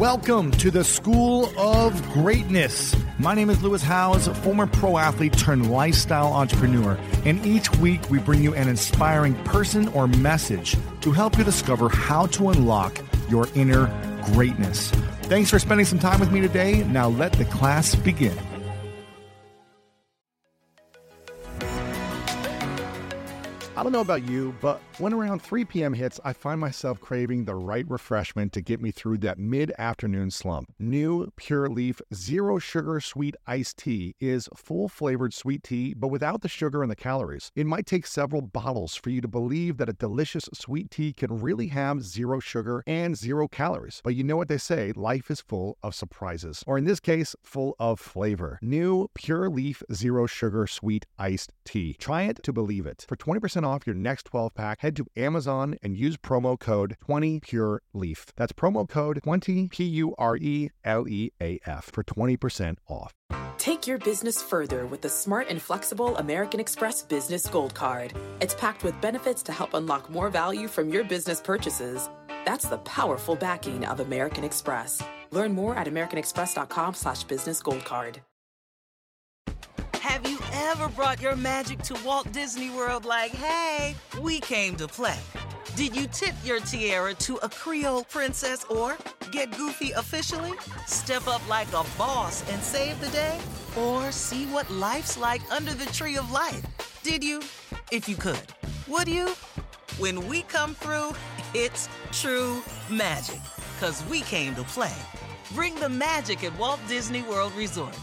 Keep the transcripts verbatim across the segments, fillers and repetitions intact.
Welcome to the School of Greatness. My name is Lewis Howes, a former pro athlete turned lifestyle entrepreneur. And each week we bring you an inspiring person or message to help you discover how to unlock your inner greatness. Thanks for spending some time with me today. Now let the class begin. I don't know about you, but when around three p.m. hits, I find myself craving the right refreshment to get me through that mid-afternoon slump. New Pure Leaf Zero Sugar Sweet Iced Tea is full-flavored sweet tea, but without the sugar and the calories. It might take several bottles for you to believe that a delicious sweet tea can really have zero sugar and zero calories. But you know what they say, life is full of surprises, or in this case, full of flavor. New Pure Leaf Zero Sugar Sweet Iced Tea. Try it to believe it. For twenty percent off your next twelve pack, head to Amazon and use promo code twenty pure leaf. That's promo code twenty P U R E L E A F for twenty percent off. Take your business further with the smart and flexible American Express Business Gold Card. It's packed with benefits to help unlock more value from your business purchases. That's the powerful backing of American Express. Learn more at americanexpress.com slash business gold card. Have you ever brought your magic to Walt Disney World like, hey, we came to play? Did you tip your tiara to a Creole princess or get goofy officially? Step up like a boss and save the day? Or see what life's like under the tree of life? Did you? If you could. Would you? When we come through, it's true magic. 'Cause we came to play. Bring the magic at Walt Disney World Resort.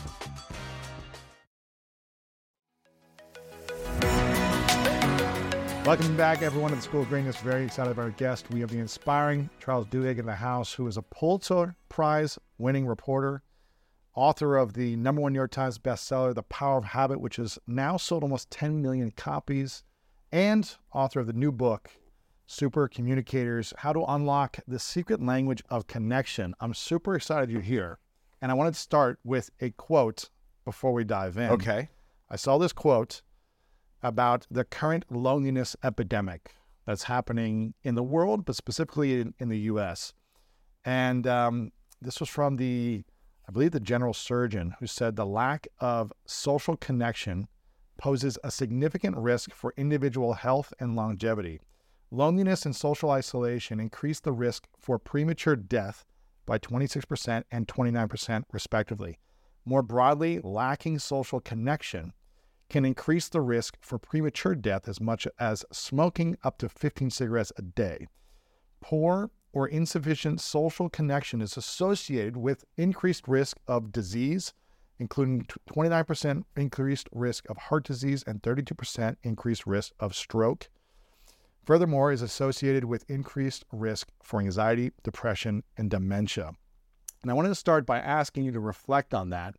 Welcome back, everyone, to the School of Greatness. Very excited about our guest. We have the inspiring Charles Duhigg in the house, who is a Pulitzer Prize-winning reporter, author of the number one New York Times bestseller, The Power of Habit, which has now sold almost ten million copies, and author of the new book, Super Communicators, How to Unlock the Secret Language of Connection. I'm super excited you're here, and I wanted to start with a quote before we dive in. Okay. I saw this quote about the current loneliness epidemic that's happening in the world, but specifically in, in the U S. And um, this was from the, I believe, the general surgeon, who said the lack of social connection poses a significant risk for individual health and longevity. Loneliness and social isolation increase the risk for premature death by twenty-six percent and twenty-nine percent respectively. More broadly, lacking social connection can increase the risk for premature death as much as smoking up to fifteen cigarettes a day. Poor or insufficient social connection is associated with increased risk of disease, including twenty-nine percent increased risk of heart disease and thirty-two percent increased risk of stroke. Furthermore, is associated with increased risk for anxiety, depression, and dementia. And I wanted to start by asking you to reflect on that.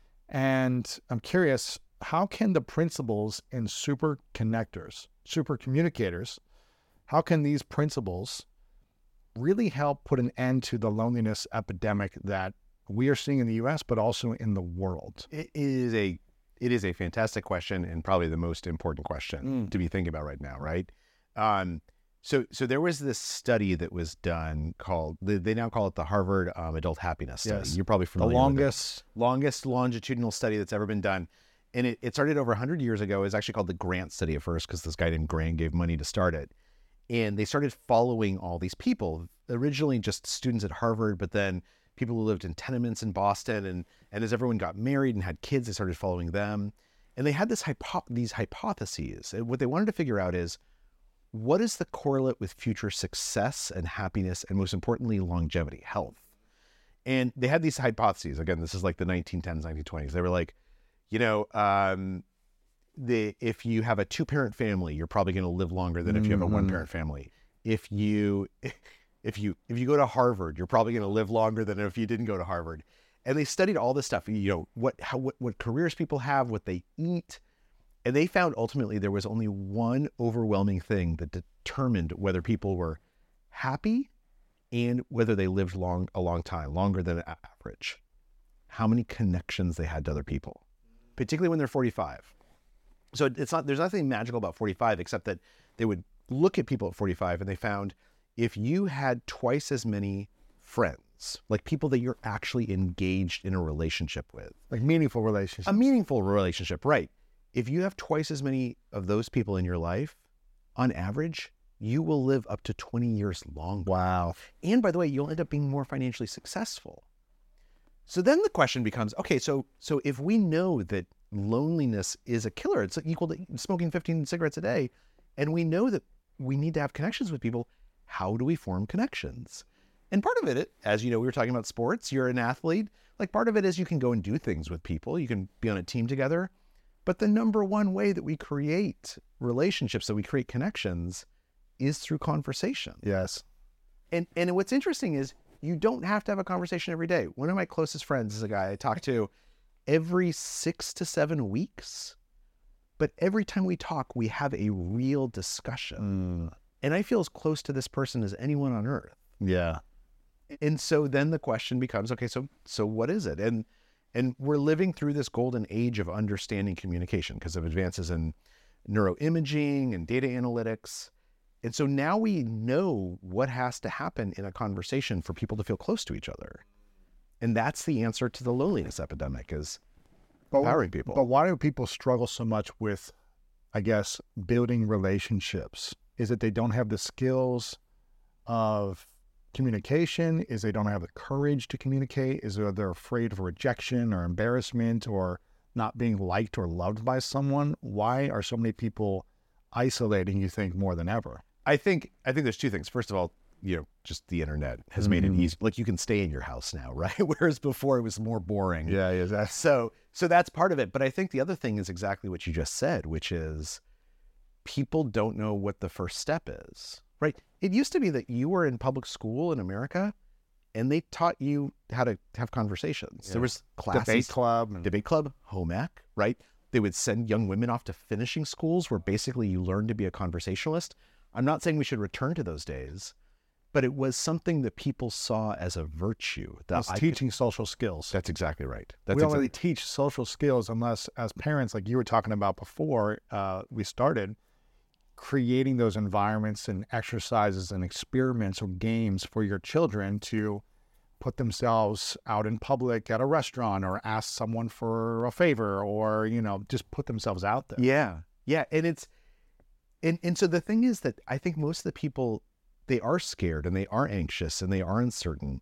And I'm curious, how can the principles in super connectors, super communicators, how can these principles really help put an end to the loneliness epidemic that we are seeing in the U S, but also in the world? It is a it is a fantastic question, and probably the most important question mm. to be thinking about right now, right? Um, so so there was this study that was done called, they, they now call it the Harvard um, Adult Happiness Study. Yes. You're probably familiar the longest, with it. Longest longitudinal study that's ever been done. And it, it started over one hundred years ago. It was actually called the Grant Study at first, because this guy named Grant gave money to start it. And they started following all these people, originally just students at Harvard, but then people who lived in tenements in Boston. And, and as everyone got married and had kids, they started following them. And they had this hypo- these hypotheses. And what they wanted to figure out is, what is the correlate with future success and happiness, and most importantly, longevity, health? And they had these hypotheses. Again, this is like the nineteen tens, nineteen twenties. They were like, you know, um, the if you have a two-parent family, you're probably going to live longer than if you have a one-parent family. If you if you if you go to Harvard, you're probably going to live longer than if you didn't go to Harvard. And they studied all this stuff, you know, what how what, what careers people have, what they eat, and they found ultimately there was only one overwhelming thing that determined whether people were happy and whether they lived long a long time, longer than average. How many connections they had to other people, particularly when they're forty-five. So it's not, there's nothing magical about forty-five, except that they would look at people at forty-five and they found if you had twice as many friends connections, like people that you're actually engaged in a relationship with. Like meaningful relationships. A meaningful relationship, right. If you have twice as many of those people in your life, on average, you will live up to twenty years longer. Wow. And by the way, you'll end up being more financially successful. So then the question becomes, okay, so so if we know that loneliness is a killer, it's equal to smoking fifteen cigarettes a day, and we know that we need to have connections with people, how do we form connections? And part of it, as you know, we were talking about sports, you're an athlete, like part of it is you can go and do things with people, you can be on a team together, but the number one way that we create relationships, that we create connections, is through conversation. Yes. And and what's interesting is you don't have to have a conversation every day. One of my closest friends is a guy I talk to every six to seven weeks, but every time we talk, we have a real discussion. Mm. And I feel as close to this person as anyone on earth. Yeah. And so then the question becomes, okay, so so what is it? And and we're living through this golden age of understanding communication because of advances in neuroimaging and data analytics. And so now we know what has to happen in a conversation for people to feel close to each other. And that's the answer to the loneliness epidemic, is but, empowering people. But why do people struggle so much with, I guess, building relationships? Is it they don't have the skills of communication? Is they don't have the courage to communicate? Is it they're afraid of rejection or embarrassment or not being liked or loved by someone? Why are so many people isolating, you think, more than ever? I think I think there's two things. First of all, you know, just the internet has mm-hmm. made it easy. Like you can stay in your house now, right? Whereas before it was more boring. Yeah, yeah. That's... So so that's part of it. But I think the other thing is exactly what you just said, which is people don't know what the first step is, right? It used to be that you were in public school in America and they taught you how to have conversations. Yeah. There was classes. Debate club. And... Debate club, home ec, right? They would send young women off to finishing schools where basically you learn to be a conversationalist. I'm not saying we should return to those days, but it was something that people saw as a virtue. That's teaching could... social skills. That's exactly right. That's we don't exactly... really teach social skills unless, as parents, like you were talking about before uh, we started, creating those environments and exercises and experiments or games for your children to put themselves out in public at a restaurant or ask someone for a favor or, you know, just put themselves out there. Yeah. Yeah. And it's, and, and so the thing is that I think most of the people, they are scared and they are anxious and they are uncertain.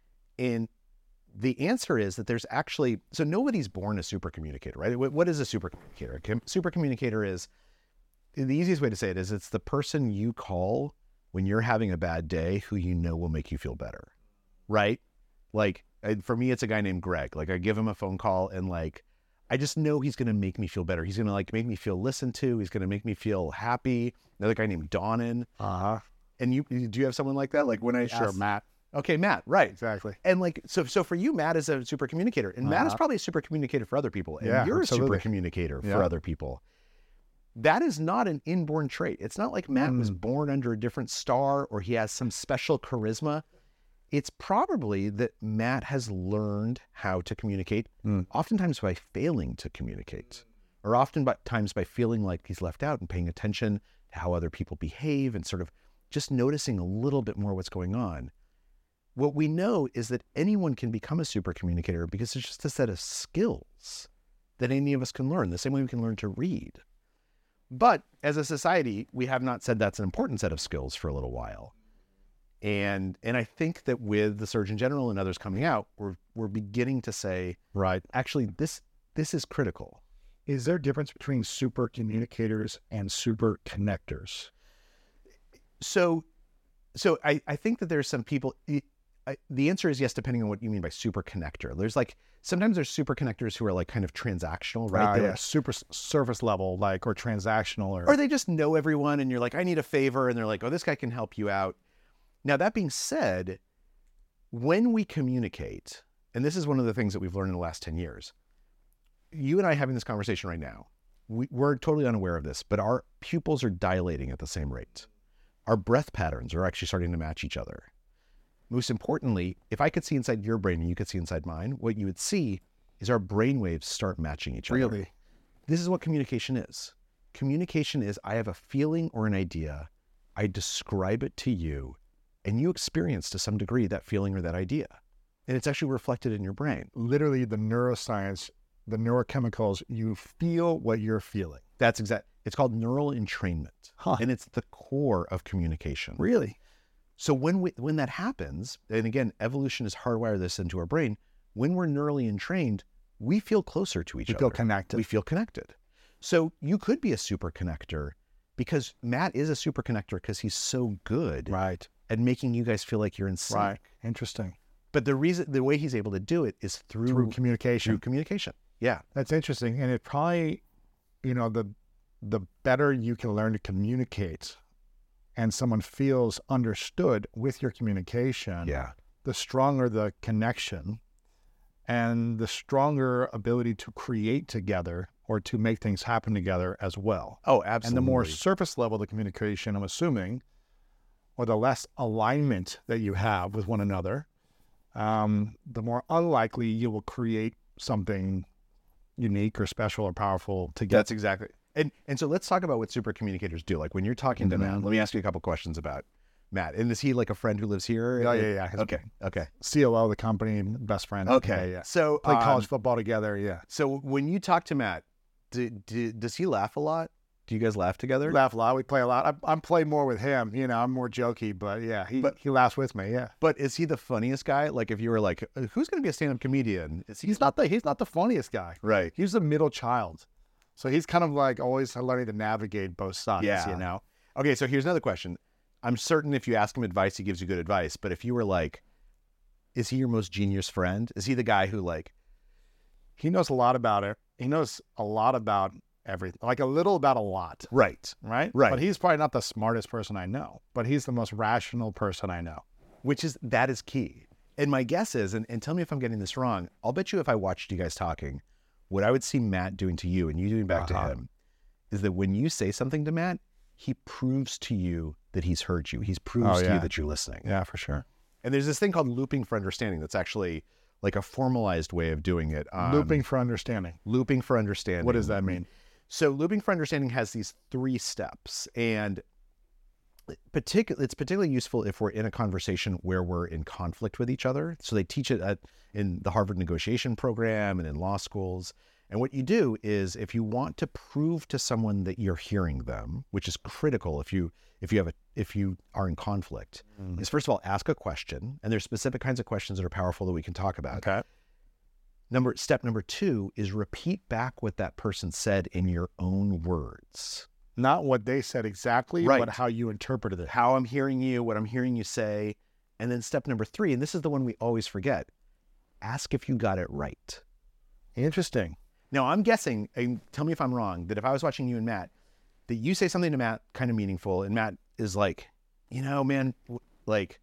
And the answer is that there's actually, so nobody's born a super communicator, right? What, what is a super communicator? A super communicator is, the easiest way to say it is it's the person you call when you're having a bad day who you know will make you feel better. Right? Like for me, it's a guy named Greg. Like I give him a phone call and like, I just know he's going to make me feel better. He's going to like make me feel listened to. He's going to make me feel happy. Another guy named Donnan. Uh-huh. And you, do you have someone like that? Like when I Sure, asked, Matt. Okay, Matt. Right. Exactly. And like, so, so for you, Matt is a super communicator and uh-huh. Matt is probably a super communicator for other people. And yeah, you're absolutely. a super communicator yeah. for other people. That is not an inborn trait. It's not like Matt mm. was born under a different star or he has some special charisma. It's probably that Matt has learned how to communicate, mm. oftentimes by failing to communicate, or often by times by feeling like he's left out and paying attention to how other people behave and sort of just noticing a little bit more what's going on. What we know is that anyone can become a super communicator because it's just a set of skills that any of us can learn, the same way we can learn to read. But as a society, we have not said that's an important set of skills for a little while. And and I think that with the Surgeon General and others coming out, we're we're beginning to say, right, actually, this this is critical. Is there a difference between super communicators and super connectors? So, so I, I think that there's some people, I, the answer is yes, depending on what you mean by super connector. There's like, sometimes there's super connectors who are like kind of transactional, right? Uh, They're yeah, like, super surface level, like, or transactional. Or... or they just know everyone and you're like, I need a favor. And they're like, oh, this guy can help you out. Now, that being said, when we communicate, and this is one of the things that we've learned in the last ten years, you and I having this conversation right now, we, we're totally unaware of this, but our pupils are dilating at the same rate. Our breath patterns are actually starting to match each other. Most importantly, if I could see inside your brain and you could see inside mine, what you would see is our brain waves start matching each other. Really? This is what communication is. Communication is I have a feeling or an idea, I describe it to you, and you experience to some degree that feeling or that idea. And it's actually reflected in your brain. Literally the neuroscience, the neurochemicals, you feel what you're feeling. That's exact. It's called neural entrainment. Huh. And it's the core of communication. Really? So when we, when that happens, and again, evolution has hardwired this into our brain, when we're neurally entrained, we feel closer to each You other. feel connected. We feel connected. So you could be a super connector because Matt is a super connector because he's so good Right. at making you guys feel like you're in sync. Right. Interesting. But the reason, the way he's able to do it is through, Through communication. through communication. Yeah. That's interesting. And it probably, you know, the the better you can learn to communicate and someone feels understood with your communication, Yeah. the stronger the connection and the stronger ability to create together or to make things happen together as well. Oh, absolutely. And the more surface level the communication, I'm assuming, or the less alignment that you have with one another, um, the more unlikely you will create something unique or special or powerful together. That's exactly. And and so let's talk about what super communicators do. Like when you're talking to Mhm. Matt, let me ask you a couple questions about Matt. And is he like a friend who lives here? Yeah, yeah, yeah. His Okay. Okay. C O O of the company, best friend. Okay. Yeah, yeah. So Play um, college football together. Yeah. So when you talk to Matt, do, do, does he laugh a lot? Do you guys laugh together? We laugh a lot. We play a lot. I, I'm playing more with him. You know, I'm more jokey, but yeah, he But- he laughs with me. Yeah. But is he the funniest guy? Like if you were like, uh, who's going to be a stand-up comedian? Is he He's not the he's not the funniest guy. right? He's the middle child, so he's kind of like always learning to navigate both sides. Yeah. You know. Okay. So here's another question. I'm certain if you ask him advice, he gives you good advice. But if you were like, is he your most genius friend? Is he the guy who like, He knows a lot about it. He knows a lot about everything, like a little about a lot, right, right? Right. But he's probably not the smartest person I know, but he's the most rational person I know. which is, that is key. And my guess is, and, and tell me if I'm getting this wrong, I'll bet you if I watched you guys talking, what I would see Matt doing to you and you doing back Uh-huh. to him is that when you say something to Matt, he proves to you that he's heard you. He proves Oh, to yeah. you that you're listening. Yeah, for sure. And there's this thing called looping for understanding that's actually like a formalized way of doing it. Um, Looping for understanding. Looping for understanding. What does that mean? So looping for understanding has these three steps, and particular it's particularly useful if we're in a conversation where we're in conflict with each other. So they teach it at, in the Harvard negotiation program and in law schools. And what you do is if you want to prove to someone that you're hearing them, which is critical if you if you have a if you are in conflict, Mm. is first of all ask a question, and there's specific kinds of questions that are powerful that we can talk about. Okay. Number step number two is repeat back what that person said in your own words. Not what they said exactly, Right. but how you interpreted it. How I'm hearing you, what I'm hearing you say. And then step number three, and this is the one we always forget, ask if you got it right. Interesting. Now I'm guessing, and tell me if I'm wrong, that if I was watching you and Matt, that you say something to Matt kind of meaningful, and Matt is like, you know, man, w- like,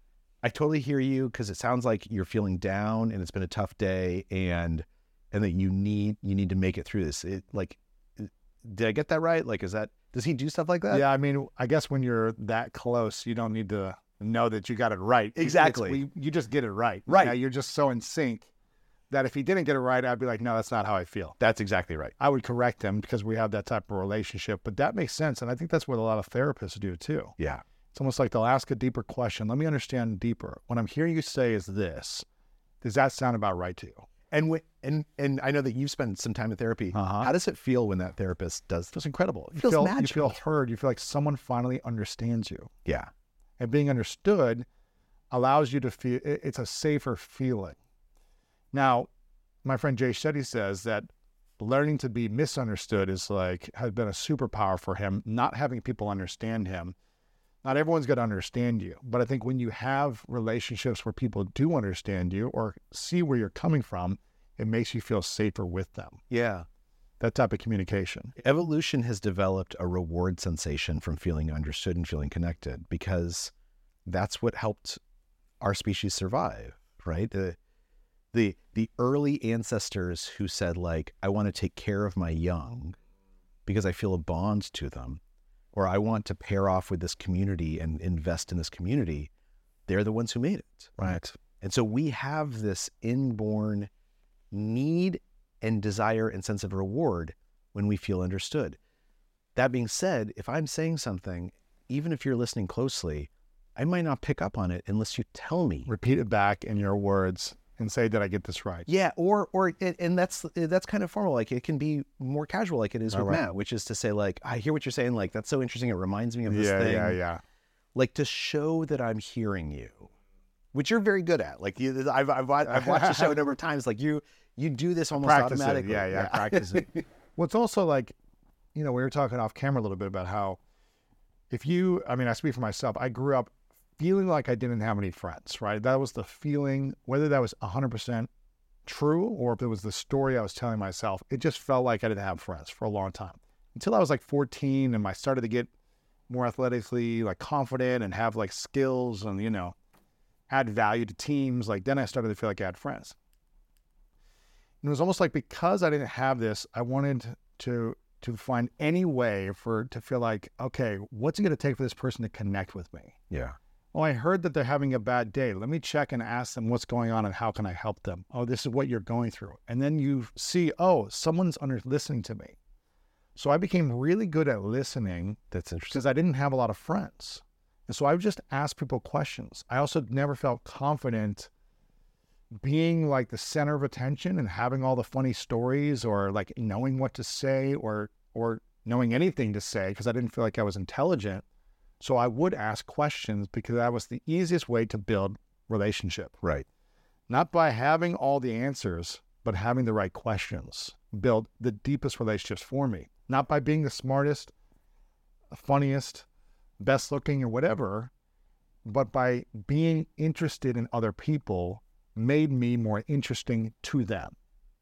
I totally hear you because it sounds like you're feeling down and it's been a tough day, and and that you need you need to make it through this. It like, did I get that right? Like, is that does he do stuff like that? Yeah, I mean, I guess when you're that close, you don't need to know that you got it right. It's- Exactly. we- you just get it right. Right. Yeah, you're just so in sync that if he didn't get it right, I'd be like, no, that's not how I feel. That's exactly right. I would correct him because we have that type of relationship. But that makes sense. And I think that's what a lot of therapists do too. Yeah. It's almost like they'll ask a deeper question. Let me understand deeper. What I'm hearing you say is this. Does that sound about right to you? And when, and and I know that you've spent some time in therapy. Uh-huh. How does it feel when that therapist does It's incredible. You feels feel, you magical. feel heard. You feel like someone finally understands you. Yeah. And being understood allows you to feel, it- it's a safer feeling. Now, my friend Jay Shetty says that learning to be misunderstood is like, has been a superpower for him, not having people understand him. Not everyone's going to understand you, but I think when you have relationships where people do understand you or see where you're coming from, it makes you feel safer with them. Yeah. That type of communication. Evolution has developed a reward sensation from feeling understood and feeling connected because that's what helped our species survive, right? The the the early ancestors who said like, I want to take care of my young because I feel a bond to them, or I want to pair off with this community and invest in this community, they're the ones who made it. Right. And so we have this inborn need and desire and sense of reward when we feel understood. That being said, if I'm saying something, even if you're listening closely, I might not pick up on it unless you tell me. Repeat it back in your words and say, did I get this right? Yeah, or or and that's that's kind of formal. Like it can be more casual, like it is with right. Matt, which is to say, like, I hear what you're saying. Like that's so interesting. It reminds me of this yeah, thing. Yeah, yeah, Like to show that I'm hearing you, which you're very good at. Like you, I've I've, I've watched the show a number of times. Like you you do this almost Practice automatically. It. Yeah, yeah, yeah. practice it. Well, it's also like, you know, we were talking off camera a little bit about how if you, I mean, I speak for myself. I grew up feeling like I didn't have any friends, right? That was the feeling, whether that was one hundred percent true or if it was the story I was telling myself, it just felt like I didn't have friends for a long time. Until I was like fourteen and I started to get more athletically like confident and have like skills and, you know, add value to teams. Like then I started to feel like I had friends. And it was almost like because I didn't have this, I wanted to to find any way for to feel like, okay, what's it going to take for this person to connect with me? Yeah. Oh, I heard that they're having a bad day. Let me check and ask them what's going on and how can I help them? Oh, this is what you're going through. And then you see, oh, someone's under listening to me. So I became really good at listening. That's interesting. Because I didn't have a lot of friends. And so I would just ask people questions. I also never felt confident being like the center of attention and having all the funny stories or like knowing what to say or or knowing anything to say because I didn't feel like I was intelligent. So I would ask questions because that was the easiest way to build relationship. Right. Not by having all the answers, but having the right questions build the deepest relationships for me. Not by being the smartest, funniest, best looking or whatever, but by being interested in other people made me more interesting to them.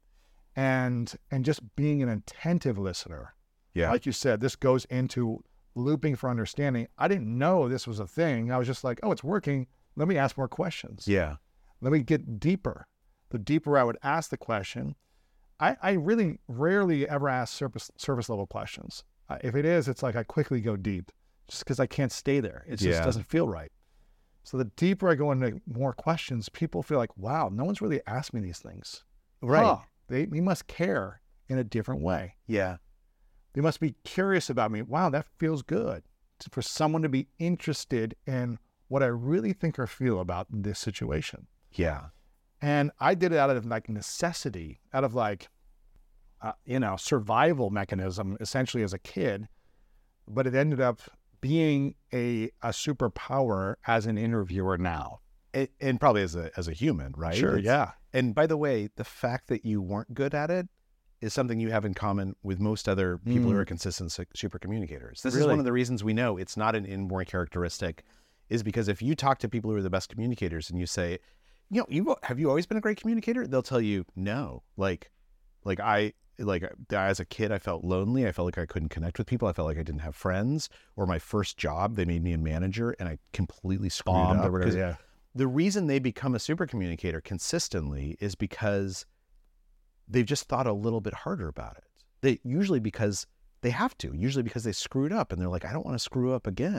And and just being an attentive listener. Yeah. Like you said, this goes into looping for understanding. I didn't know this was a thing. I was just like, oh, it's working. Let me ask more questions. Yeah. Let me get deeper. The deeper I would ask the question, I, I really rarely ever ask surface, surface level questions. Uh, if it is, it's like I quickly go deep just because I can't stay there. It just Yeah. doesn't feel right. So the deeper I go into more questions, people feel like, wow, no one's really asked me these things. Right. Huh, they, they must care in a different way. Yeah. They must be curious about me. Wow, that feels good. To- For someone to be interested in what I really think or feel about this situation. Yeah. And I did it out of like necessity, out of like, uh, you know, survival mechanism, essentially as a kid. But it ended up being a, a superpower as an interviewer now. And, and probably as a as a human, right? Sure, It's- yeah. And by the way, the fact that you weren't good at it is something you have in common with most other people who Mm. are consistent su- super communicators. This is Really? one of the reasons we know it's not an inborn characteristic, is because if you talk to people who are the best communicators and you say, you know, you have you always been a great communicator? They'll tell you no. Like, like I like as a kid, I felt lonely. I felt like I couldn't connect with people. I felt like I didn't have friends. Or my first job, they made me a manager, and I completely screwed Bombed up. or whatever, 'Cause yeah. The reason they become a super communicator consistently is because they've just thought a little bit harder about it. They usually because they have to, usually because they screwed up and they're like, I don't want to screw up again.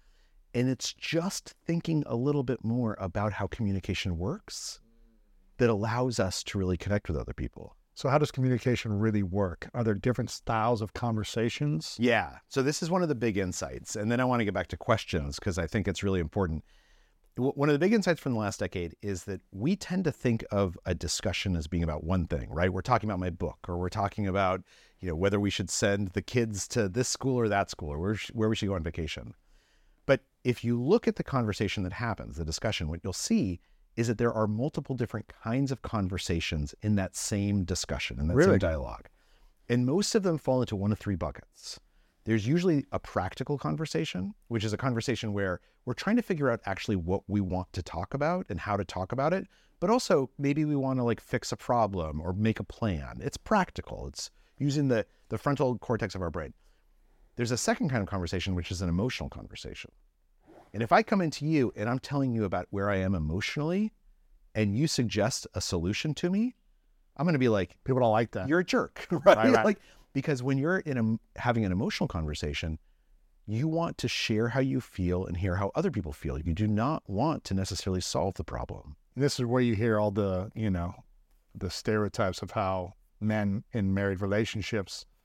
And it's just thinking a little bit more about how communication works that allows us to really connect with other people. So how does communication really work? Are there different styles of conversations? Yeah. So this is one of the big insights. And then I want to get back to questions because I think it's really important. W- One of the big insights from the last decade is that we tend to think of a discussion as being about one thing, right? We're talking about my book, or we're talking about, you know, whether we should send the kids to this school or that school, or where, sh- where we should go on vacation. But if you look at the conversation that happens, the discussion, what you'll see is that there are multiple different kinds of conversations in that same discussion, in that Really? same dialogue. And most of them fall into one of three buckets. There's usually a practical conversation, which is a conversation where we're trying to figure out actually what we want to talk about and how to talk about it. But also maybe we want to like fix a problem or make a plan. It's practical. It's using the, the frontal cortex of our brain. There's a second kind of conversation, which is an emotional conversation. And if I come into you and I'm telling you about where I am emotionally and you suggest a solution to me, I'm going to be like, People don't like that. you're a jerk, right? Right, right. Like, because when you're in a, having an emotional conversation, you want to share how you feel and hear how other people feel. You do not want to necessarily solve the problem. This is where you hear all the, you know, the stereotypes of how men in married relationships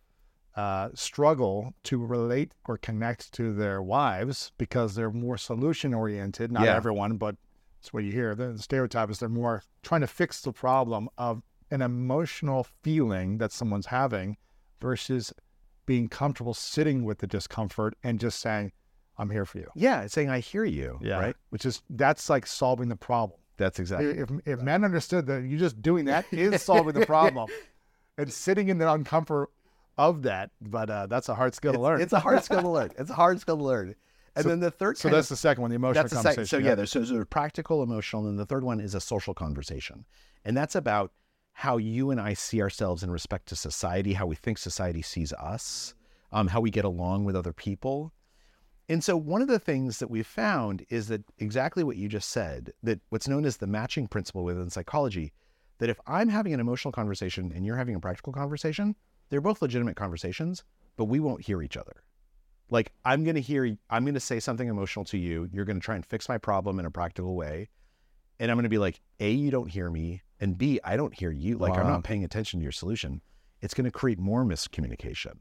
uh, struggle to relate or connect to their wives because they're more solution oriented. Not Yeah. everyone, but it's what you hear. The stereotype is they're more trying to fix the problem of an emotional feeling that someone's having versus being comfortable sitting with the discomfort and just saying, I'm here for you. Yeah, it's saying I hear you, Yeah. right? Which is, that's like solving the problem. That's exactly. If, if men understood that you just doing that is solving the problem and sitting in the uncomfort of that, but uh, that's a hard skill to It's, learn. it's a hard skill to learn. It's a hard skill to learn. And So- then the third So kind that's of, the second one, the emotional that's the conversation. second. So yeah, there's, so there's a practical, emotional, and the third one is a social conversation. And that's about how you and I see ourselves in respect to society, how we think society sees us, um, how we get along with other people. And so one of the things that we've found is that exactly what you just said, that what's known as the matching principle within psychology, that if I'm having an emotional conversation and you're having a practical conversation, they're both legitimate conversations, but we won't hear each other. Like I'm going to hear, I'm going to say something emotional to you. You're going to try and fix my problem in a practical way. And I'm going to be like, A, you don't hear me. And B, I don't hear you. Like I'm Wow. not paying attention to your solution. It's going to create more miscommunication.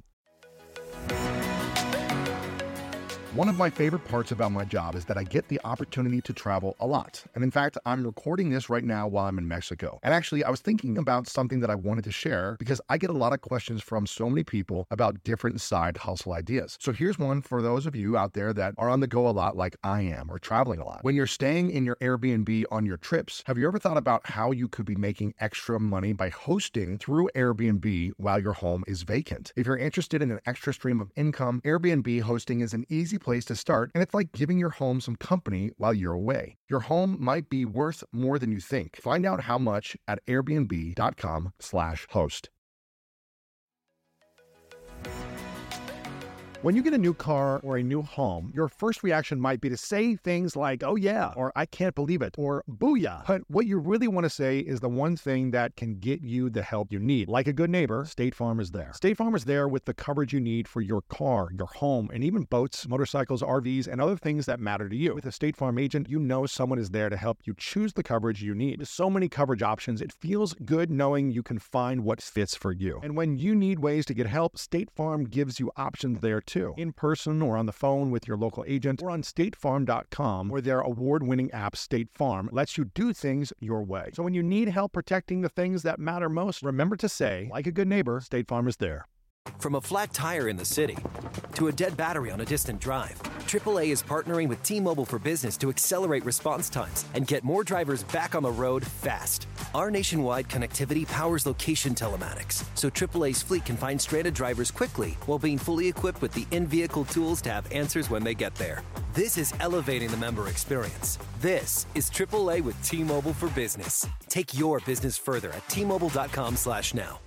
One of my favorite parts about my job is that I get the opportunity to travel a lot. And in fact, I'm recording this right now while I'm in Mexico. And actually, I was thinking about something that I wanted to share because I get a lot of questions from so many people about different side hustle ideas. So here's one for those of you out there that are on the go a lot like I am or traveling a lot. When you're staying in your Airbnb on your trips, have you ever thought about how you could be making extra money by hosting through Airbnb while your home is vacant? If you're interested in an extra stream of income, Airbnb hosting is an easy place to start, and it's like giving your home some company while you're away. Your home might be worth more than you think. Find out how much at airbnb.com slash host. When you get a new car or a new home, your first reaction might be to say things like, oh yeah, or I can't believe it, or booyah. But what you really want to say is the one thing that can get you the help you need. Like a good neighbor, State Farm is there. State Farm is there with the coverage you need for your car, your home, and even boats, motorcycles, R Vs, and other things that matter to you. With a State Farm agent, you know someone is there to help you choose the coverage you need. With so many coverage options, it feels good knowing you can find what fits for you. And when you need ways to get help, State Farm gives you options there too. In person or on the phone with your local agent or on state farm dot com, where their award-winning app State Farm lets you do things your way. So when you need help protecting the things that matter most, remember to say, like a good neighbor, State Farm is there. From a flat tire in the city to a dead battery on a distant drive, triple A is partnering with T-Mobile for Business to accelerate response times and get more drivers back on the road fast. Our nationwide connectivity powers location telematics, so triple A's fleet can find stranded drivers quickly while being fully equipped with the in-vehicle tools to have answers when they get there. This is elevating the member experience. This is triple A with T-Mobile for Business. Take your business further at T Mobile dot com slash now.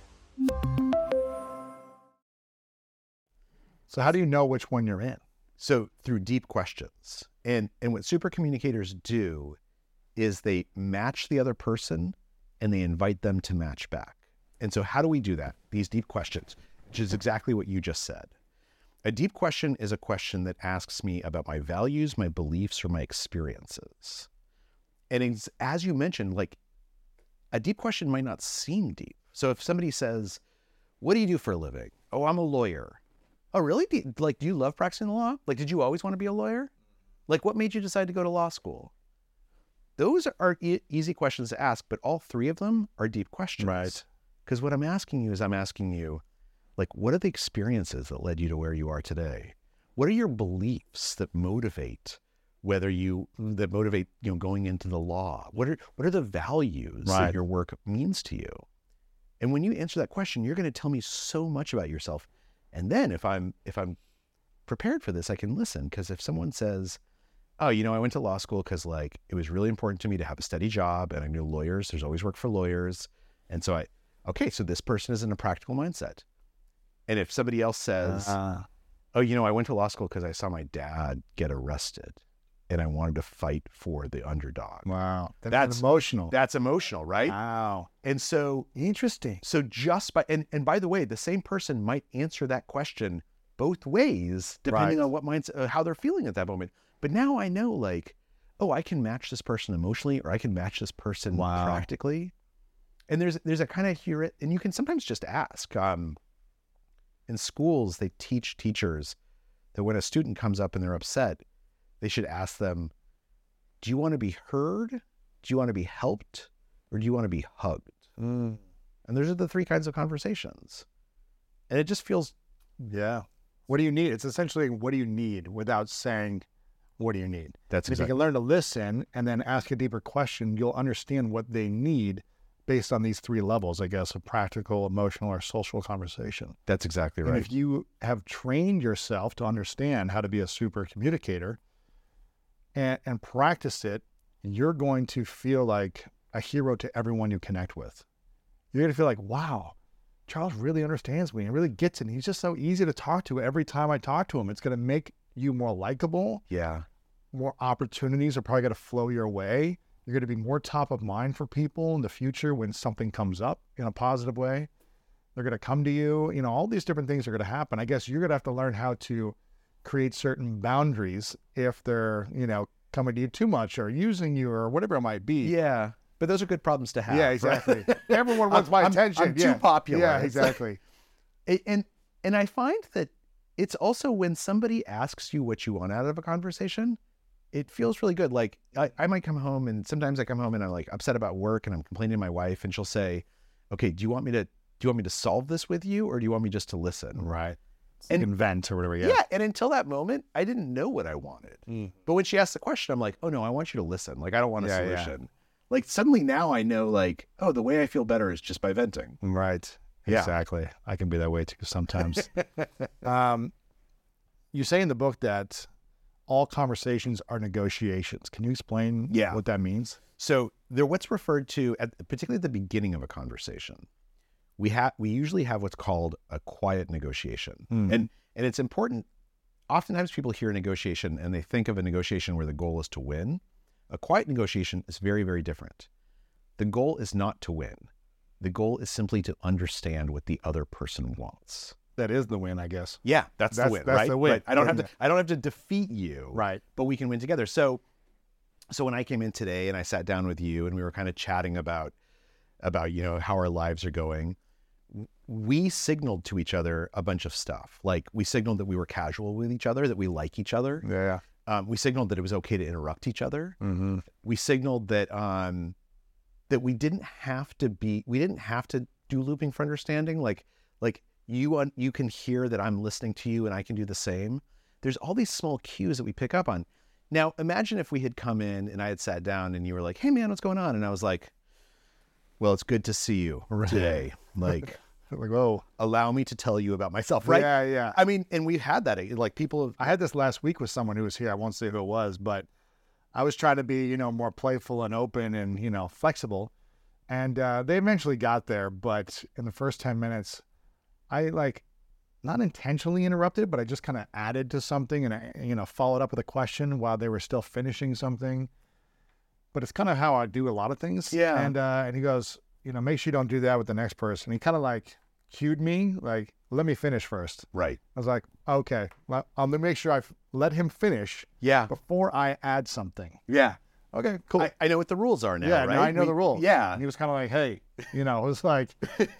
So how do you know which one you're in? So through deep questions. And and what super communicators do is they match the other person and they invite them to match back. And so how do we do that? These deep questions, which is exactly what you just said. A deep question is a question that asks me about my values, my beliefs, or my experiences. And it's, as you mentioned, like a deep question might not seem deep. So if somebody says, what do you do for a living? Oh, I'm a lawyer. Oh, really? Do you, like, do you love practicing the law? Like, did you always want to be a lawyer? Like, what made you decide to go to law school? Those are e- easy questions to ask, but all three of them are deep questions. Right. Because what I'm asking you is I'm asking you, like, what are the experiences that led you to where you are today? What are your beliefs that motivate whether you, that motivate, you know, going into the law? What are, what are the values Right. that your work means to you? And when you answer that question, you're going to tell me so much about yourself. And then if I'm if I'm prepared for this, I can listen. Because if someone says, oh, you know, I went to law school because like it was really important to me to have a steady job and I knew lawyers, there's always work for lawyers. And so I, okay, so this person is in a practical mindset. And if somebody else says, Uh, oh, you know, I went to law school because I saw my dad get arrested and I wanted to fight for the underdog. wow. That's, That's- emotional. That's emotional, right? wow. And so Interesting. So just by, and, and by the way, the same person might answer that question both ways, depending Right. on what minds, uh, how they're feeling at that moment. But now I know like, oh, I can match this person emotionally, or I can match this person Wow. practically. And there's, there's a kind of hear it, and you can sometimes just ask, um, in schools, they teach teachers that when a student comes up and they're upset, they should ask them, do you want to be heard? Do you want to be helped? Or do you want to be hugged? Mm. And those are the three kinds of conversations. And it just feels, Yeah. What do you need? It's essentially, what do you need without saying, what do you need? that's If you exactly, can learn to listen and then ask a deeper question, you'll understand what they need based on these three levels, I guess, of practical, emotional, or social conversation. that's exactly And right. if you have trained yourself to understand how to be a super communicator and, and practice it, you're going to feel like a hero to everyone you connect with. You're going to feel like, wow, Charles really understands me and really gets it. And he's just so easy to talk to every time I talk to him. It's going to make you more likable. Yeah. More opportunities are probably going to flow your way. You're going to be more top of mind for people in the future when something comes up in a positive way. They're going to come to you. You know, all these different things are going to happen. I guess you're going to have to learn how to create certain boundaries if they're, you know, coming to you too much or using you or whatever it might be. Yeah. But those are good problems to have. Yeah, right? exactly. Everyone wants my I'm- attention. I'm yeah. too popular. Yeah, It's like- exactly. A- And and I find that it's also when somebody asks you what you want out of a conversation, it feels really good. Like I, I might come home and sometimes I come home and I'm like upset about work and I'm complaining to my wife and she'll say, okay, do you want me to do you want me to solve this with you or do you want me just to listen? Right. And- And vent or whatever. Yeah. Yeah. And until that moment, I didn't know what I wanted. Mm. But when she asked the question, I'm like, oh no, I want you to listen. Like I don't want a Yeah, yeah. solution. Like suddenly now I know like, oh, the way I feel better is just by venting. Right. Yeah. Exactly. I can be that way too sometimes. um, you say in the book that all conversations are negotiations. Can you explain Yeah. what that means? So they're what's referred to, at, particularly at the beginning of a conversation. We have we usually have what's called a quiet negotiation, Mm. and and it's important. Oftentimes, people hear negotiation and they think of a negotiation where the goal is to win. A quiet negotiation is very very different. The goal is not to win. The goal is simply to understand what the other person wants. That is the win, I guess. Yeah, that's, That's- the win, that's right? the win, Right. I don't have isn't to. I don't have to defeat you, Right. but we can win together. So, so when I came in today and I sat down with you and we were kind of chatting about, about, you know, how our lives are going, we signaled to each other a bunch of stuff. Like we signaled that we were casual with each other, that we like each other. Yeah. Um, we signaled that it was okay to interrupt each other. Mm-hmm. We signaled that, um, that we didn't have to be, we didn't have to do looping for understanding. Like, like you, un, you can hear that I'm listening to you and I can do the same. There's all these small cues that we pick up on. Now, imagine if we had come in and I had sat down and you were like, hey man, what's going on? And I was like, well, it's good to see you today. Like, Like, whoa. allow me to tell you about myself, right? Yeah, yeah. I mean, and we've had that, like people have, I had this last week with someone who was here. I won't say who it was, but I was trying to be, you know, more playful and open and, you know, flexible. And uh, they eventually got there. But in the first ten minutes, I like not intentionally interrupted, but I just kind of added to something and, I, you know, followed up with a question while they were still finishing something. But it's kind of how I do a lot of things. Yeah. And, uh, and he goes, you know, make sure you don't do that with the next person. He kind of like cued me, like, let me finish first. right. I was like, okay, well, I'm gonna make sure I let him finish Yeah. before I add something. Yeah. Okay, cool. I, I know what the rules are now, yeah, right? now I know We- the rules. Yeah. And he was kind of like, hey, you know, it was like,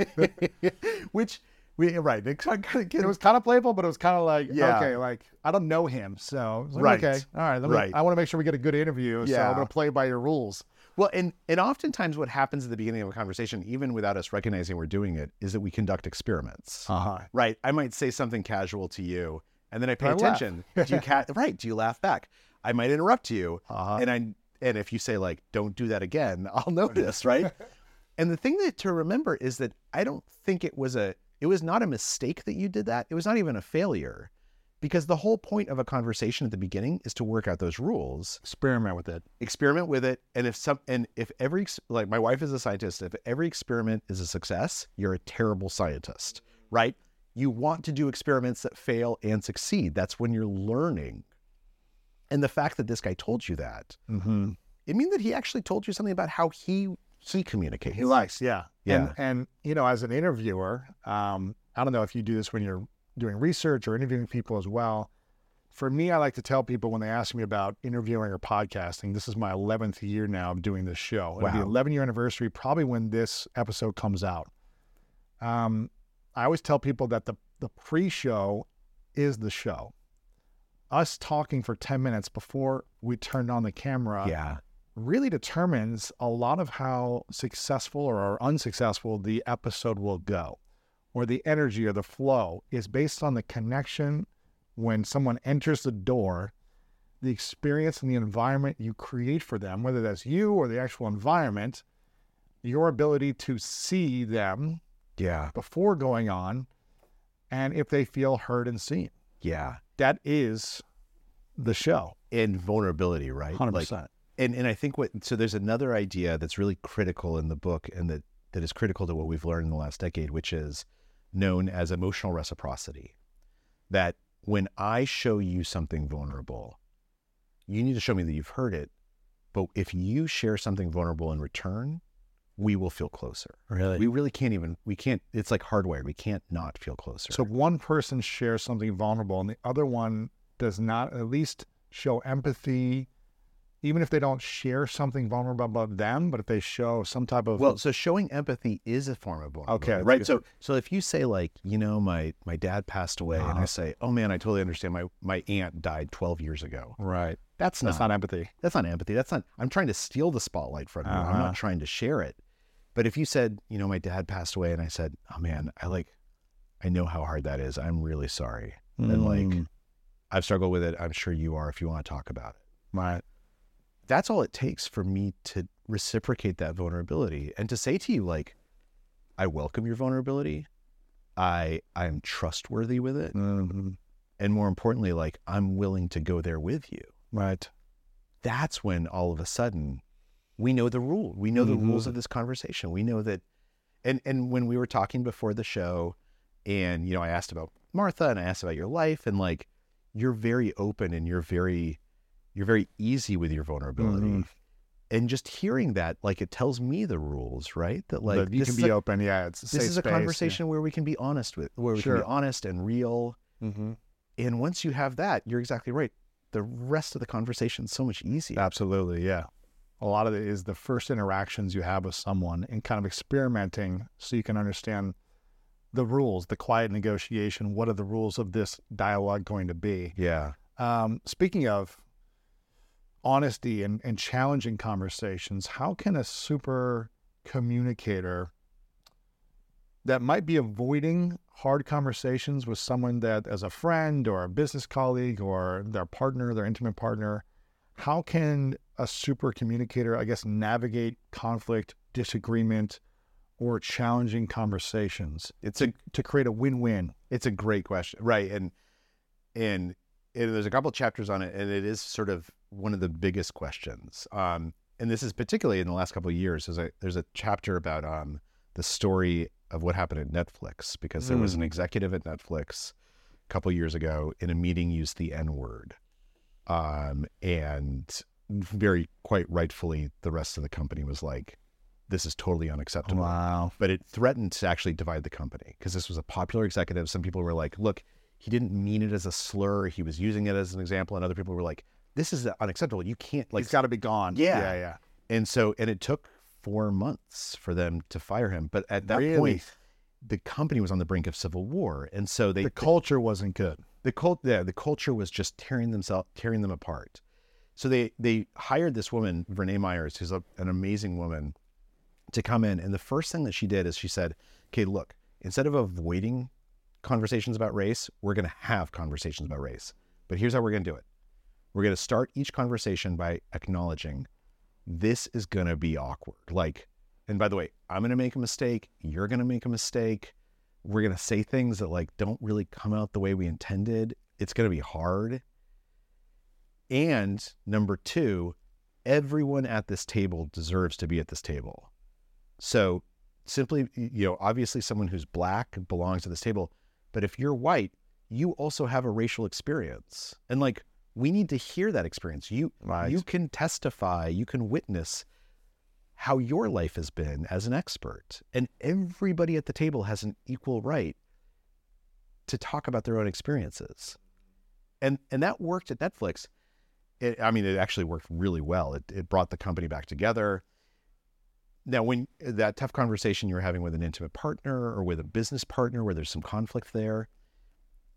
Which we right. It kind of it was kind of playful, but it was kind of like, Yeah. okay, like I don't know him, so I was like, Right. okay, all right, let me, Right. I want to make sure we get a good interview, so Yeah. I'm gonna play by your rules. well, and and oftentimes what happens at the beginning of a conversation, even without us recognizing we're doing it, is that we conduct experiments. Uh-huh. Right. I might say something casual to you, and then I pay I laugh. attention. Do you ca- right? Do you laugh back? I might interrupt you, Uh-huh. and I and if you say like, "Don't do that again," I'll notice, right? And the thing that to remember is that I don't think it was a it was not a mistake that you did that. It was not even a failure, because the whole point of a conversation at the beginning is to work out those rules, Experiment with it. experiment with it, and if some and if every ex- like my wife is a scientist, if every experiment is a success, you're a terrible scientist, right? You want to do experiments that fail and succeed. That's when you're learning. And the fact that this guy told you that, Mm-hmm. it means that he actually told you something about how he he communicates. He likes, yeah. Yeah. And, and you know, as an interviewer, um, I don't know if you do this when you're doing research or interviewing people as well. For me, I like to tell people when they ask me about interviewing or podcasting, this is my eleventh year now of doing this show. It'll be Wow. eleven year anniversary, probably when this episode comes out. Um, I always tell people that the, the pre-show is the show. Us talking for ten minutes before we turned on the camera Yeah. really determines a lot of how successful or unsuccessful the episode will go, or the energy or the flow is based on the connection when someone enters the door, the experience and the environment you create for them, whether that's you or the actual environment, your ability to see them Yeah. before going on, and if they feel heard and seen. Yeah. That is the show. And vulnerability, right? one hundred Like, percent. and and I think what so there's another idea that's really critical in the book, and that that is critical to what we've learned in the last decade, which is known as emotional reciprocity. That when I show you something vulnerable, you need to show me that you've heard it, but if you share something vulnerable in return, we will feel closer. Really? We really can't even we can't it's like hardwired. We can't not feel closer. So one person shares something vulnerable and the other one does not at least show empathy, even if they don't share something vulnerable about them, but if they show some type of... Well, so showing empathy is a form of vulnerability, Okay, that's right? good. So, so if you say like, you know, my my dad passed away, and I Uh-huh. say, oh man, I totally understand. My my aunt died twelve years ago. Right. That's That's not, not empathy. that's not empathy. That's not. I'm trying to steal the spotlight from you. I'm Uh-huh. not trying to share it. But if you said, you know, my dad passed away, and I said, oh man, I like, I know how hard that is. I'm really sorry, and like, Mm. I've struggled with it. I'm sure you are. If you want to talk about it. Right. That's all it takes for me to reciprocate that vulnerability and to say to you, like, I welcome your vulnerability. I I am trustworthy with it. Mm-hmm. And more importantly, like, I'm willing to go there with you. Right. That's when all of a sudden we know the rule. We know the Mhm. rules of this conversation. We know that. And, and when we were talking before the show, and, you know, I asked about Martha and I asked about your life, and like, you're very open and you're very, you're very easy with your vulnerability. Mhm. And just hearing that, like, it tells me the rules, right? That like, That you this can is be a, open. Yeah. It's a this safe is a space, yeah. conversation where we can be honest with, where we can Sure. be honest and real. Mm-hmm. And once you have that, you're exactly right. The rest of the conversation is so much easier. Absolutely. Yeah. A lot of it is the first interactions you have with someone and kind of experimenting so you can understand the rules, the quiet negotiation. What are the rules of this dialogue going to be? Yeah. Um, speaking of honesty and, and challenging conversations, how can a super communicator that might be avoiding hard conversations with someone that as a friend or a business colleague or their partner, their intimate partner, how can a super communicator, I guess, navigate conflict, disagreement, or challenging conversations It's a to create a win-win? it's a great question. Right. And and, and there's a couple of chapters on it, and it is sort of one of the biggest questions. Um, and this is particularly in the last couple of years. There's a there's a chapter about um the story of what happened at Netflix, because there was an executive at Netflix a couple of years ago in a meeting used the N-word. Um, and very quite rightfully, the rest of the company was like, this is totally unacceptable. Wow. But it threatened to actually divide the company because this was a popular executive. Some people were like, look, he didn't mean it as a slur. He was using it as an example. And other people were like, this is unacceptable. You can't, like, He's got to be gone. Yeah. Yeah, yeah. and so, and it took four months for them to fire him. But at that Really? point, the company was on the brink of civil war. And so they, The culture wasn't good. the cult, yeah, the culture was just tearing themselves, tearing them apart. So they, they hired this woman, Renee Myers, who's a, an amazing woman, to come in. And the first thing that she did is she said, okay, look, instead of avoiding conversations about race, we're going to have conversations about race. But here's how we're going to do it. We're going to start each conversation by acknowledging this is going to be awkward. Like, and by the way, I'm going to make a mistake. You're going to make a mistake. We're going to say things that like don't really come out the way we intended. It's going to be hard. And number two, everyone at this table deserves to be at this table. So simply, you know, obviously someone who's black belongs to this table, but if you're white, you also have a racial experience. And like, we need to hear that experience. You, Right. you can testify, you can witness how your life has been as an expert. And everybody at the table has an equal right to talk about their own experiences. And, and that worked at Netflix. It, I mean, it actually worked really well. It, it brought the company back together. Now, when that tough conversation you're having with an intimate partner or with a business partner where there's some conflict there,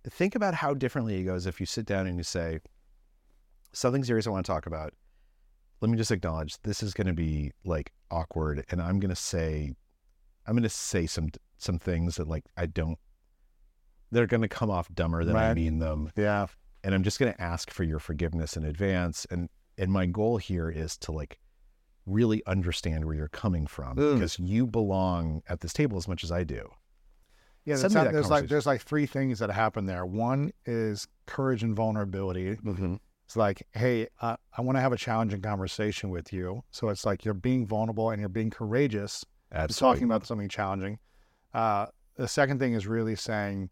think about how differently it goes if you sit down and you say, something serious I want to talk about. Let me just acknowledge this is going to be like awkward, and I'm going to say, I'm going to say some some things that like I don't, they're going to come off dumber than Right. I mean them. Yeah. And I'm just going to ask for your forgiveness in advance. And and my goal here is to like really understand where you're coming from, Mm. because you belong at this table as much as I do. Yeah, there's, Suddenly that there's like conversation- there's like three things that happen there. One is courage and vulnerability. Mm-hmm. It's like, hey, uh, I want to have a challenging conversation with you. So it's like you're being vulnerable and you're being courageous. You're Absolutely. talking about something challenging. Uh, the second thing is really saying,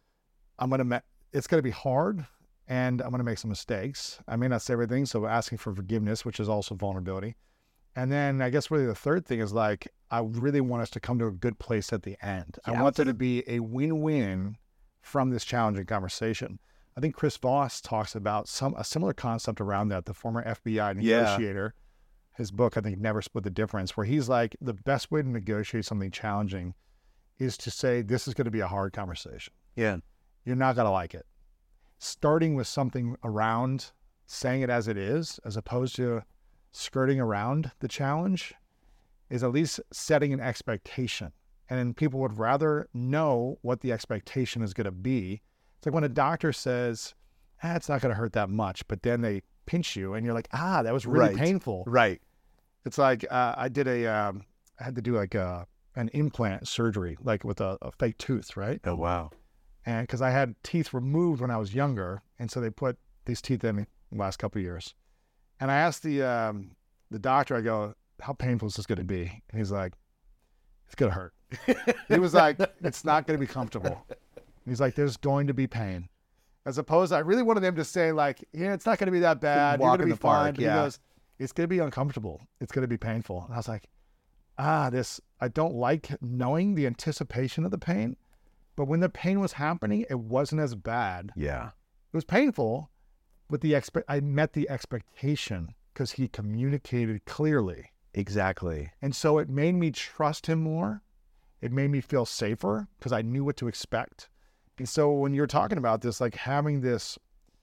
I'm gonna. Ma- it's gonna be hard, and I'm gonna make some mistakes. I may not say everything, so asking for forgiveness, which is also vulnerability. And then I guess really the third thing is like, I really want us to come to a good place at the end. I Yeah. want there to be a win-win from this challenging conversation. I think Chris Voss talks about some a similar concept around that. The former F B I Yeah. negotiator, his book, I think, Never Split the Difference, where he's like, the best way to negotiate something challenging is to say, this is going to be a hard conversation. Yeah. You're not going to like it. Starting with something around, saying it as it is, as opposed to skirting around the challenge, is at least setting an expectation. And then people would rather know what the expectation is going to be. It's like when a doctor says, ah, it's not going to hurt that much, but then they pinch you and you're like, ah, that was really Right. painful. Right. It's like uh, I did a, um, I had to do like a, an implant surgery, like with a, a fake tooth, right? Oh, wow. And because I had teeth removed when I was younger, and so they put these teeth in the last couple of years. And I asked the um, the doctor, I go, how painful is this going to be? And he's like, it's going to hurt. He was like, it's not going to be comfortable. And he's like, there's going to be pain. As opposed, I really wanted them to say like, yeah, it's not going to be that bad. You're Walk going to in be the park, fine. But yeah. he goes, it's going to be uncomfortable. It's going to be painful. And I was like, ah, this, I don't like knowing the anticipation of the pain. But when the pain was happening, it wasn't as bad. Yeah. It was painful, but the expect I met the expectation because he communicated clearly. Exactly. And so it made me trust him more. It made me feel safer because I knew what to expect. And so when you're talking about this, like having this,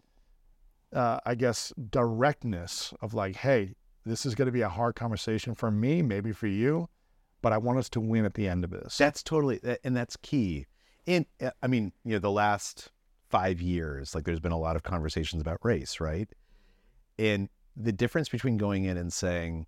uh, I guess, directness of like, hey, this is going to be a hard conversation for me, maybe for you, but I want us to win at the end of this. That's totally, and that's key. And uh, I mean, you know, the last five years, like there's been a lot of conversations about race, right? And the difference between going in and saying,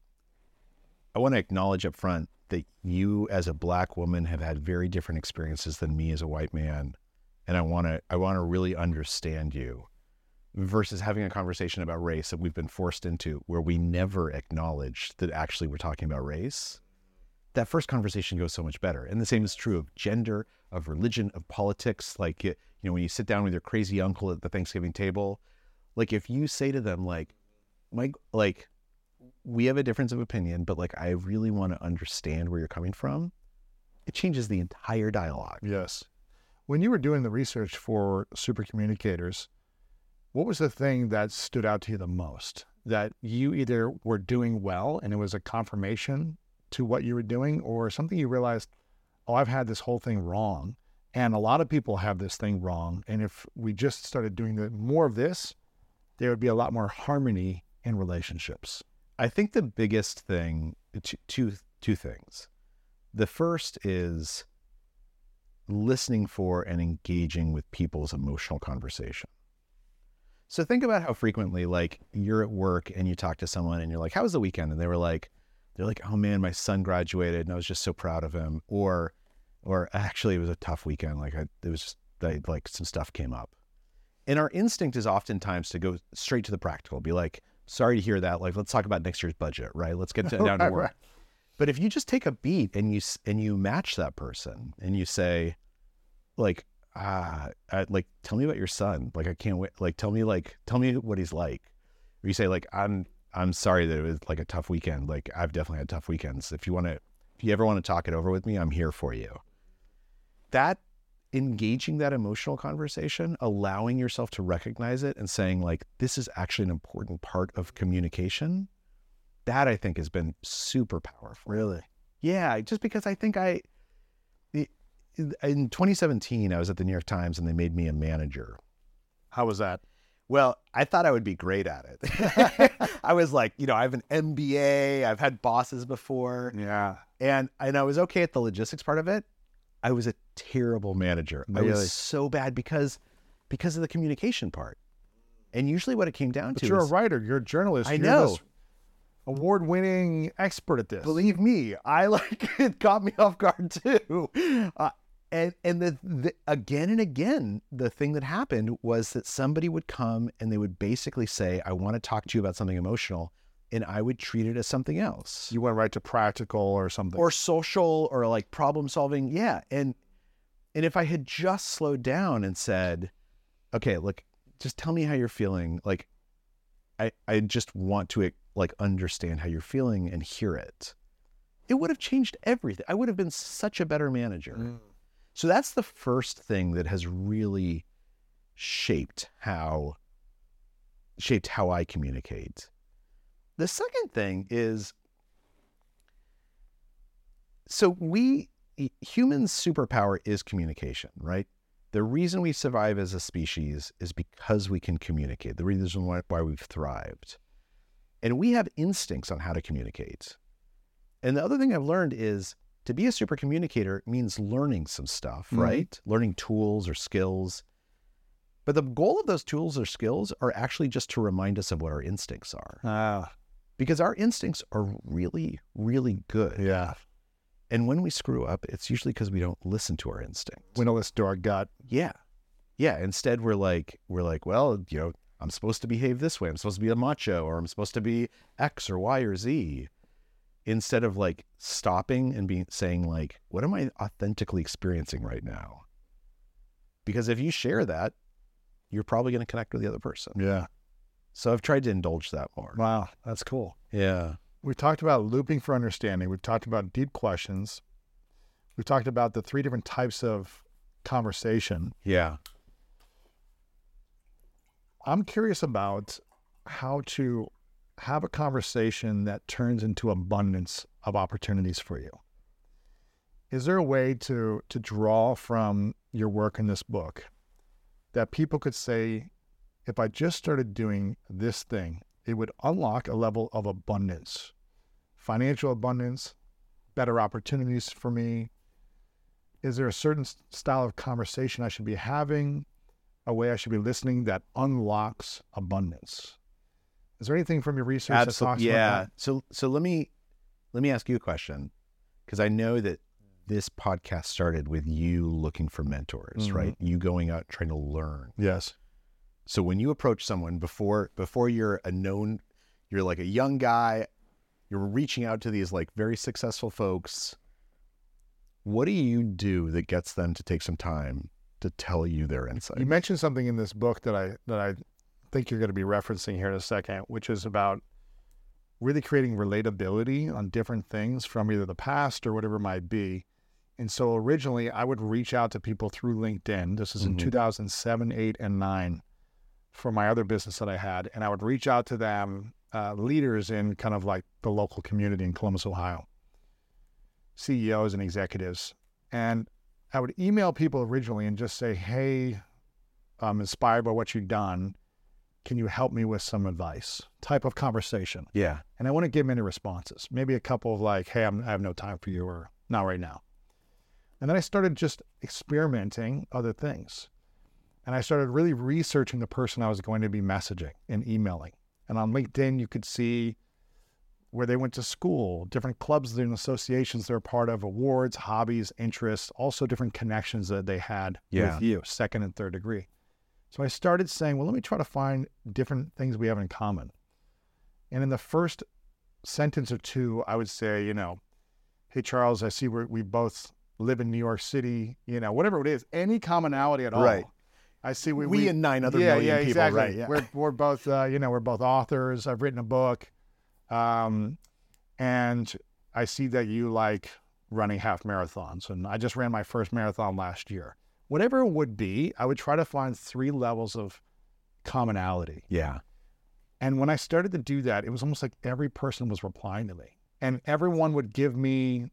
I want to acknowledge up front that you as a Black woman have had very different experiences than me as a white man. And I want to, I want to really understand you, versus having a conversation about race that we've been forced into where we never acknowledge that actually we're talking about race. That first conversation goes so much better. And the same is true of gender, of religion, of politics. Like, you know, when you sit down with your crazy uncle at the Thanksgiving table, like if you say to them, like, Mike, like, we have a difference of opinion, but like, I really want to understand where you're coming from. It changes the entire dialogue. Yes. When you were doing the research for Super Communicators, what was the thing that stood out to you the most? That you either were doing well and it was a confirmation to what you were doing, or something you realized, oh, I've had this whole thing wrong. And a lot of people have this thing wrong. And if we just started doing the, more of this, there would be a lot more harmony in relationships. I think the biggest thing, two, two, two things. The first is listening for and engaging with people's emotional conversation. So think about how frequently, like, you're at work and you talk to someone and you're like, how was the weekend? And they were like, they're like, oh man, my son graduated and I was just so proud of him. Or, or actually it was a tough weekend. Like I, it was just I, like some stuff came up. And our instinct is oftentimes to go straight to the practical, be like, sorry to hear that. Like, let's talk about next year's budget, right? Let's get to, down to Right, work. right. But if you just take a beat and you, s- and you match that person and you say like, ah, uh, like, tell me about your son. Like, I can't wait. Like, tell me, like, tell me what he's like. Or you say like, I'm, I'm sorry that it was like a tough weekend. Like, I've definitely had tough weekends. If you want to, if you ever want to talk it over with me, I'm here for you. That engaging that emotional conversation, allowing yourself to recognize it and saying like, this is actually an important part of communication. That I think has been super powerful. Really? Yeah. Just because I think I, the, in, in twenty seventeen, I was at the New York Times and they made me a manager. How was that? Well, I thought I would be great at it. I was like, you know, I have an M B A, I've had bosses before. Yeah. And, and I was okay at the logistics part of it. I was a terrible manager. Really? I was so bad because because of the communication part. And usually what it came down But to you're is, a writer, you're a journalist. I you're know. this award-winning expert at this. believe me, I like it caught me off guard too. Uh, and and the, the again and again, the thing that happened was that somebody would come and they would basically say, I want to talk to you about something emotional. And I would treat it as something else. You went right to practical or something. Or social or like problem solving. Yeah. And and if I had just slowed down and said, okay, look, just tell me how you're feeling. Like, I, I just want to like understand how you're feeling and hear it. It would have changed everything. I would have been such a better manager. Mm. So that's the first thing that has really shaped how shaped how I communicate. The second thing is, so we, humans' superpower is communication, right? The reason we survive as a species is because we can communicate, the reason why, why we've thrived. And we have instincts on how to communicate. And the other thing I've learned is to be a super communicator means learning some stuff, mm-hmm. right? Learning tools or skills. But the goal of those tools or skills are actually just to remind us of what our instincts are. Ah. Because our instincts are really, really good. Yeah. And when we screw up, it's usually because we don't listen to our instincts. We don't listen to our gut. Yeah. Yeah. Instead, we're like, we're like, well, you know, I'm supposed to behave this way. I'm supposed to be a macho, or I'm supposed to be X or Y or Z. Instead of like stopping and being saying like, what am I authentically experiencing right now? Because if you share that, you're probably going to connect with the other person. Yeah. So I've tried to indulge that more. Wow. That's cool. Yeah. We talked about looping for understanding. We've talked about deep questions. We've talked about the three different types of conversation. Yeah. I'm curious about how to have a conversation that turns into abundance of opportunities for you. Is there a way to to draw from your work in this book that people could say, if I just started doing this thing, it would unlock a level of abundance, financial abundance, better opportunities for me? Is there a certain style of conversation I should be having, a way I should be listening that unlocks abundance? Is there anything from your research Absol- that talks yeah. about that? So, so let me let me ask you a question, because I know that this podcast started with you looking for mentors, mm-hmm. right? You going out trying to learn. Yes. So when you approach someone before before you're a known, you're like a young guy, you're reaching out to these like very successful folks. What do you do that gets them to take some time to tell you their insights? You mentioned something in this book that I that I think you're going to be referencing here in a second, which is about really creating relatability on different things from either the past or whatever it might be. And so originally I would reach out to people through LinkedIn. This is in mm-hmm. two thousand seven, eight, and nine for my other business that I had. And I would reach out to them, uh, leaders in kind of like the local community in Columbus, Ohio, C E Os and executives. And I would email people originally and just say, hey, I'm inspired by what you've done. Can you help me with some advice? Type of conversation. Yeah. And I wouldn't give many responses. Maybe a couple of like, hey, I'm, I have no time for you, or not right now. And then I started just experimenting other things. And I started really researching the person I was going to be messaging and emailing. And on LinkedIn, you could see where they went to school, different clubs and associations they're part of, awards, hobbies, interests, also different connections that they had yeah. with you, second and third degree. So I started saying, well, let me try to find different things we have in common. And in the first sentence or two, I would say, you know, hey, Charles, I see we're, we both live in New York City, you know, whatever it is, any commonality at all. Right. I see we, we, we and nine other yeah, million yeah, people, exactly. right? Yeah. We're, we're both, uh, you know, we're both authors. I've written a book. Um, and I see that you like running half marathons, and I just ran my first marathon last year. Whatever it would be, I would try to find three levels of commonality. Yeah. And when I started to do that, it was almost like every person was replying to me, and everyone would give me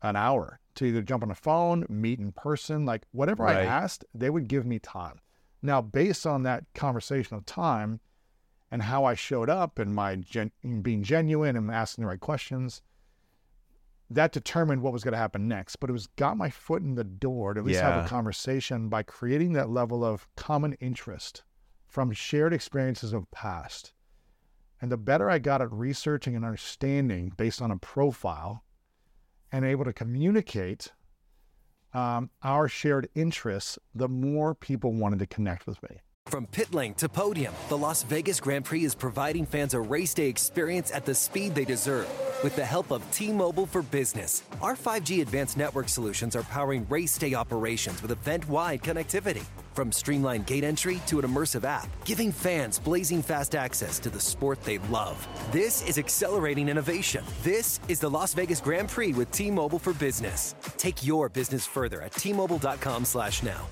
an hour to either jump on a phone, meet in person, like whatever I Right. asked, they would give me time. Now, based on that conversational time and how I showed up and my gen- being genuine and asking the right questions, that determined what was going to happen next. But it was got my foot in the door to at least have Yeah. a conversation by creating that level of common interest from shared experiences of past. And the better I got at researching and understanding based on a profile and able to communicate um, our shared interests, the more people wanted to connect with me. From pit lane to podium, the Las Vegas Grand Prix is providing fans a race day experience at the speed they deserve. With the help of T-Mobile for Business, our five G advanced network solutions are powering race day operations with event-wide connectivity. From streamlined gate entry to an immersive app, giving fans blazing fast access to the sport they love. This is accelerating innovation. This is the Las Vegas Grand Prix with T-Mobile for Business. Take your business further at T Mobile dot com slash now.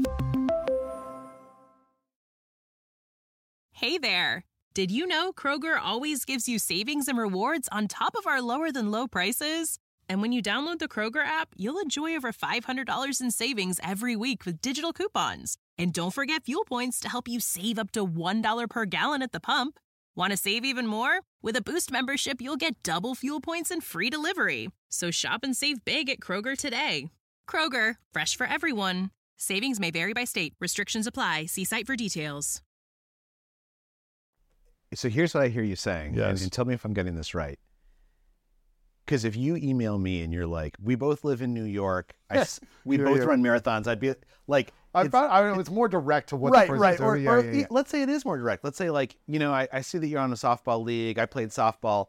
Hey there! Did you know Kroger always gives you savings and rewards on top of our lower-than-low prices? And when you download the Kroger app, you'll enjoy over five hundred dollars in savings every week with digital coupons. And don't forget fuel points to help you save up to one dollar per gallon at the pump. Want to save even more? With a Boost membership, you'll get double fuel points and free delivery. So shop and save big at Kroger today. Kroger, fresh for everyone. Savings may vary by state. Restrictions apply. See site for details. So here's what I hear you saying, and, Yes. and tell me if I'm getting this right. Because if you email me and you're like, we both live in New York, I s we Yeah, both yeah. run marathons, I'd be like, I it's- thought I, it was more direct to what right, the person right. said. Or, Yeah, or yeah, yeah. let's say it is more direct. Let's say like, you know, I, I see that you're on a softball league. I played softball.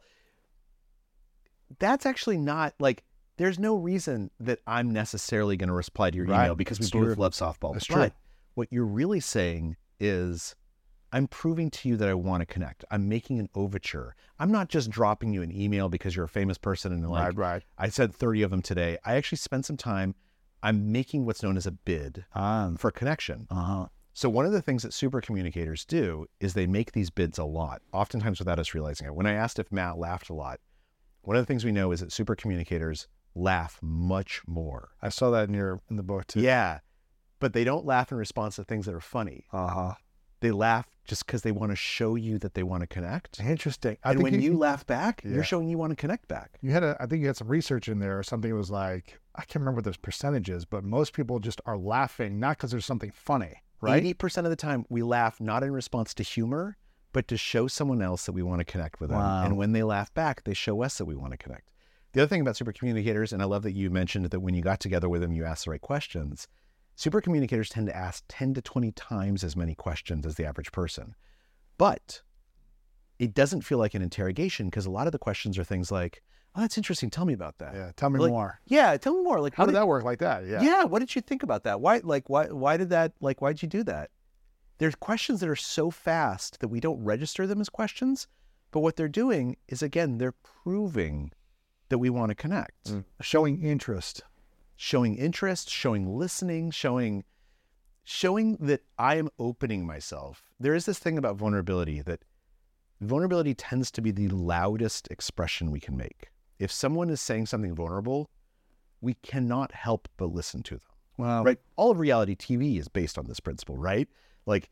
That's actually not like, there's no reason that I'm necessarily going to reply to your Right. email because we It's both true. love softball. That's but true. what you're really saying is, I'm proving to you that I want to connect. I'm making an overture. I'm not just dropping you an email because you're a famous person and like, Right, right. I said thirty of them today. I actually spent some time. I'm making what's known as a bid Um, for connection. uh-huh. So one of the things that super communicators do is they make these bids a lot, oftentimes without us realizing it. When I asked if Matt laughed a lot, one of the things we know is that super communicators laugh much more. I saw that in your in the book too. Yeah, but they don't laugh in response to things that are funny. Uh-huh. They laugh just because they want to show you that they want to connect. Interesting. I And think when you, laugh back, Yeah. you're showing you want to connect back. You had a, I think you had some research in there or something. It was like, I can't remember what those percentages, but most people just are laughing, not because there's something funny, right? eighty percent of the time, we laugh not in response to humor, but to show someone else that we want to connect with them. Wow. And when they laugh back, they show us that we want to connect. The other thing about super communicators, and I love that you mentioned that when you got together with them, you asked the right questions. Super communicators tend to ask ten to twenty times as many questions as the average person. But it doesn't feel like an interrogation because a lot of the questions are things like, oh, that's interesting. Tell me about that. Yeah, tell me Like, more. Yeah, tell me more. Like, How what did that work like that? Yeah. yeah, what did you think about that? Why, like, why, why did that, like, why'd you do that? There's questions that are so fast that we don't register them as questions, but what they're doing is, again, they're proving that we want to connect, Showing interest. showing interest, showing listening, showing, showing that I am opening myself. There is this thing about vulnerability that vulnerability tends to be the loudest expression we can make. If someone is saying something vulnerable, we cannot help but listen to them. Wow. Right? All of reality T V is based on this principle, right? Like,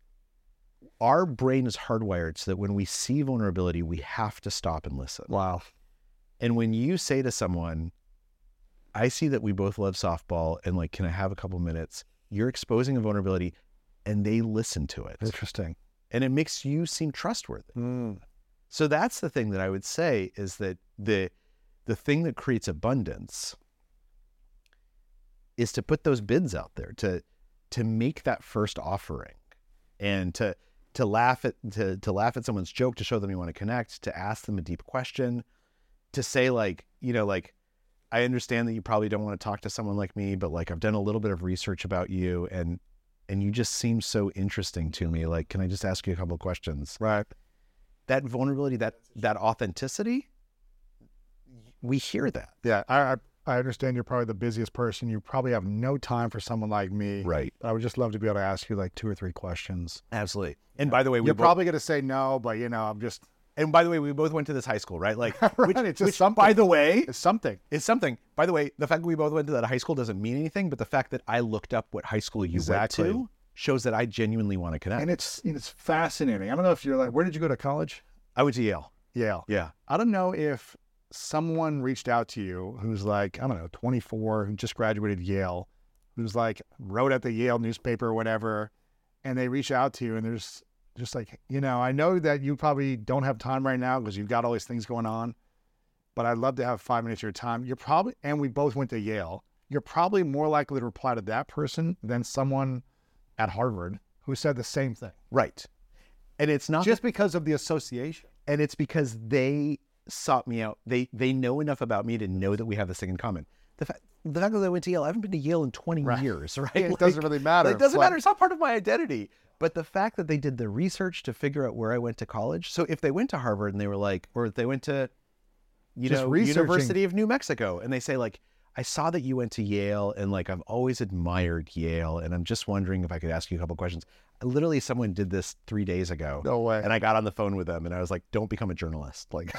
our brain is hardwired so that when we see vulnerability, we have to stop and listen. Wow. And when you say to someone, I see that we both love softball and like, can I have a couple minutes? You're exposing a vulnerability and they listen to it. Interesting. And it makes you seem trustworthy. Mm. So that's the thing that I would say is that the the thing that creates abundance is to put those bids out there, to to make that first offering, and to to laugh at to to laugh at someone's joke, to show them you want to connect, to ask them a deep question, to say like, you know, like, I understand that you probably don't want to talk to someone like me, but like I've done a little bit of research about you and and you just seem so interesting to me. Like, can I just ask you a couple of questions? Right. That vulnerability, that that authenticity, we hear that. Yeah. I, I I understand you're probably the busiest person. You probably have no time for someone like me. Right. But I would just love to be able to ask you like two or three questions. Absolutely. And by the way, we You're both- probably going to say no, but you know, I'm just And by the way, we both went to this high school, right? Like, right, which, it's just which something. by the way, It's something. is something. By the way, the fact that we both went to that high school doesn't mean anything, but the fact that I looked up what high school you Exactly. went to shows that I genuinely want to connect. And it's it's fascinating. I don't know if you're like, where did you go to college? I went to Yale. Yale. Yeah. I don't know if someone reached out to you who's like, I don't know, twenty-four, who just graduated Yale, who's like wrote at the Yale newspaper or whatever, and they reach out to you and there's just like, you know, I know that you probably don't have time right now because you've got all these things going on, but I'd love to have five minutes of your time. You're probably, and we both went to Yale, you're probably more likely to reply to that person than someone at Harvard who said the same thing. Right. And it's not Just because of the association. and it's because they sought me out. They they know enough about me to know that we have this thing in common. The fact the fact that I went to Yale, I haven't been to Yale in twenty Right. years, right? It doesn't really matter. It doesn't Like- matter. It's not part of my identity. But the fact that they did the research to figure out where I went to college. So if they went to Harvard and they were like, or if they went to, you Just know, researching. University of New Mexico, and they say like, I saw that you went to Yale, and like I've always admired Yale, and I'm just wondering if I could ask you a couple questions. Literally, someone did this three days ago. No way. And I got on the phone with them, and I was like, "Don't become a journalist. Like,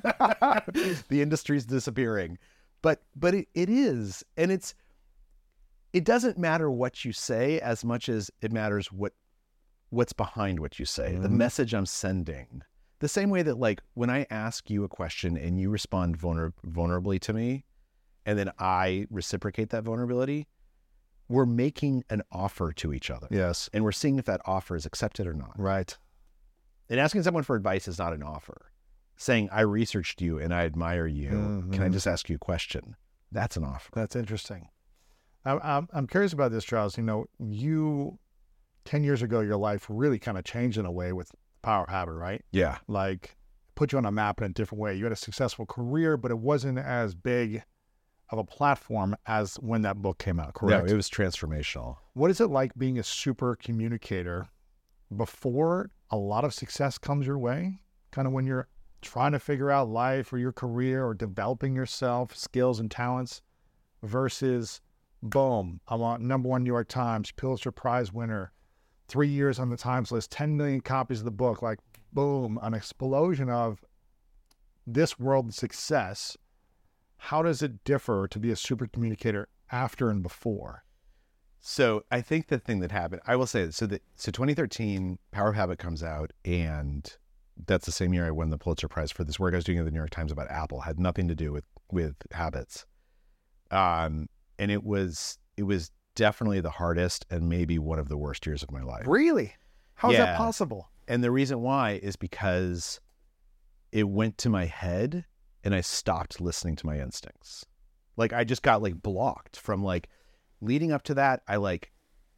the industry's disappearing." But but it, it is, and it's it doesn't matter what you say as much as it matters what what's behind what you say, the Mhm. message I'm sending. The same way that like when I ask you a question and you respond vulner- vulnerably to me, and then I reciprocate that vulnerability, we're making an offer to each other. Yes. And we're seeing if that offer is accepted or not. Right. And asking someone for advice is not an offer. Saying, I researched you and I admire you. Can I Mhm. just ask you a question? That's an offer. That's interesting. I'm, I'm, I'm curious about this, Charles. You know, you, ten years ago, your life really kind of changed in a way with Power of Habit, right? Yeah. Like, put you on a map in a different way. You had a successful career, but it wasn't as big of a platform as when that book came out, correct? No, it was transformational. What is it like being a super communicator before a lot of success comes your way? Kind of when you're trying to figure out life or your career or developing yourself, skills and talents, versus boom, I'm on number one New York Times, Pulitzer Prize winner, three years on the Times list, ten million copies of the book, like boom, an explosion of this world success. How does it differ to be a super communicator after and before? So I think the thing that happened, I will say this. So that so twenty thirteen, Power of Habit comes out, and that's the same year I won the Pulitzer Prize for this work I was doing at the New York Times about Apple. Had nothing to do with with habits. Um, and it was it was definitely the hardest and maybe one of the worst years of my life. Really? How is Yeah. that possible? And the reason why is because it went to my head and I stopped listening to my instincts. Like I just got like blocked from like leading up to that. I like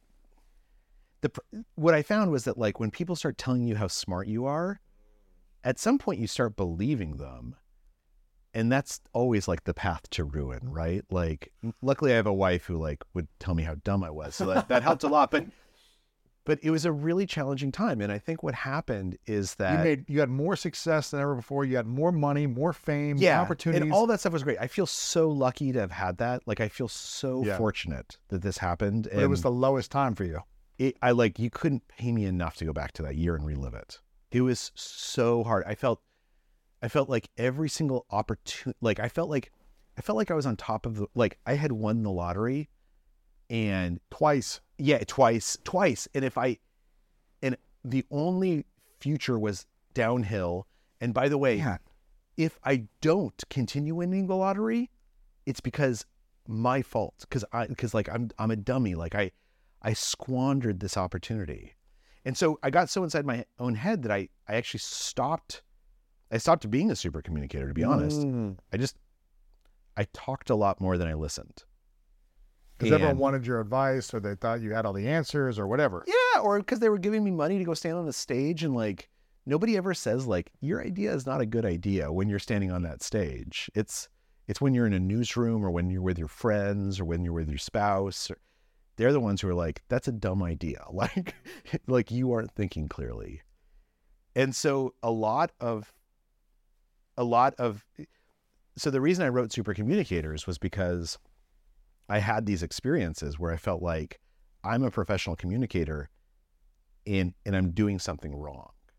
the what I found was that like when people start telling you how smart you are, at some point you start believing them. And that's always like the path to ruin, right? Like luckily I have a wife who like would tell me how dumb I was. So that, that helped a lot. But But it was a really challenging time. And I think what happened is that You made you had more success than ever before. You had more money, more fame, yeah, opportunities. and all that stuff was great. I feel so lucky to have had that. Like I feel so Yeah. fortunate that this happened. but it was the And lowest time for you. it, I like you couldn't pay me enough to go back to that year and relive it. It was so hard. I felt, I felt like every single opportunity. Like I felt like, I felt like I was on top of the. Like I had won the lottery, and Twice. yeah, twice, twice. And if I, and the only future was downhill. And by the way, Man. if I don't continue winning the lottery, it's because my fault. Because I, because like I'm, I'm a dummy. Like I, I squandered this opportunity, and so I got so inside my own head that I, I actually stopped. I stopped being a super communicator. To be honest, Mm. I just, I talked a lot more than I listened. Because everyone And- wanted your advice, or they thought you had all the answers, or whatever. Yeah, or because they were giving me money to go stand on the stage, and like nobody ever says like your idea is not a good idea when you're standing on that stage. It's it's when you're in a newsroom or when you're with your friends or when you're with your spouse. Or, they're the ones who are like, that's a dumb idea. Like like you aren't thinking clearly. And so a lot of a lot of so the reason I wrote Super Communicators was because I had these experiences where I felt like I'm a professional communicator and, and I'm doing something wrong.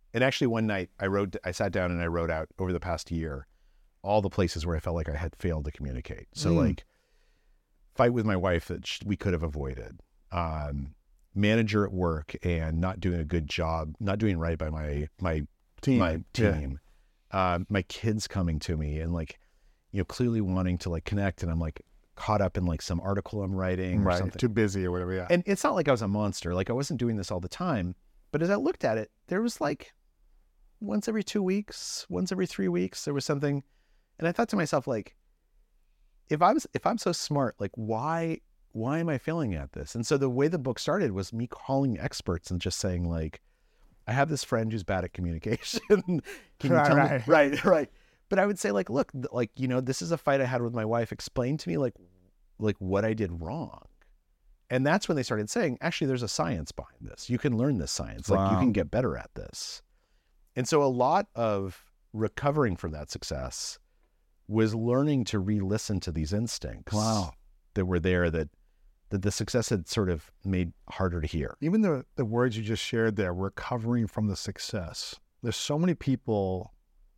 And actually one night I wrote, I sat down and I wrote out over the past year, all the places where I felt like I had failed to communicate. So Mm. like fight with my wife that sh- we could have avoided, um, manager at work and not doing a good job, not doing right by my, my Team. my Yeah. team, um, my kids coming to me and like, you know, clearly wanting to like connect. And I'm like caught up in like some article I'm writing or Right. something. Too busy or whatever. Yeah. And it's not like I was a monster. Like I wasn't doing this all the time, but as I looked at it, there was like once every two weeks, once every three weeks, there was something. And I thought to myself, like, if I was, if I'm so smart, like why, why am I failing at this? And so the way the book started was me calling experts and just saying like, I have this friend who's bad at communication. Can you Right, tell me? right. Right, right. But I would say like, look, th- like, you know, this is a fight I had with my wife. Explain to me like, like what I did wrong. And that's when they started saying, actually, there's a science behind this. You can learn this science. Like you Wow. can get better at this. And so a lot of recovering from that success was learning to re-listen to these instincts Wow. that were there that, that the success had sort of made harder to hear. Even the, the words you just shared there, recovering from the success. There's so many people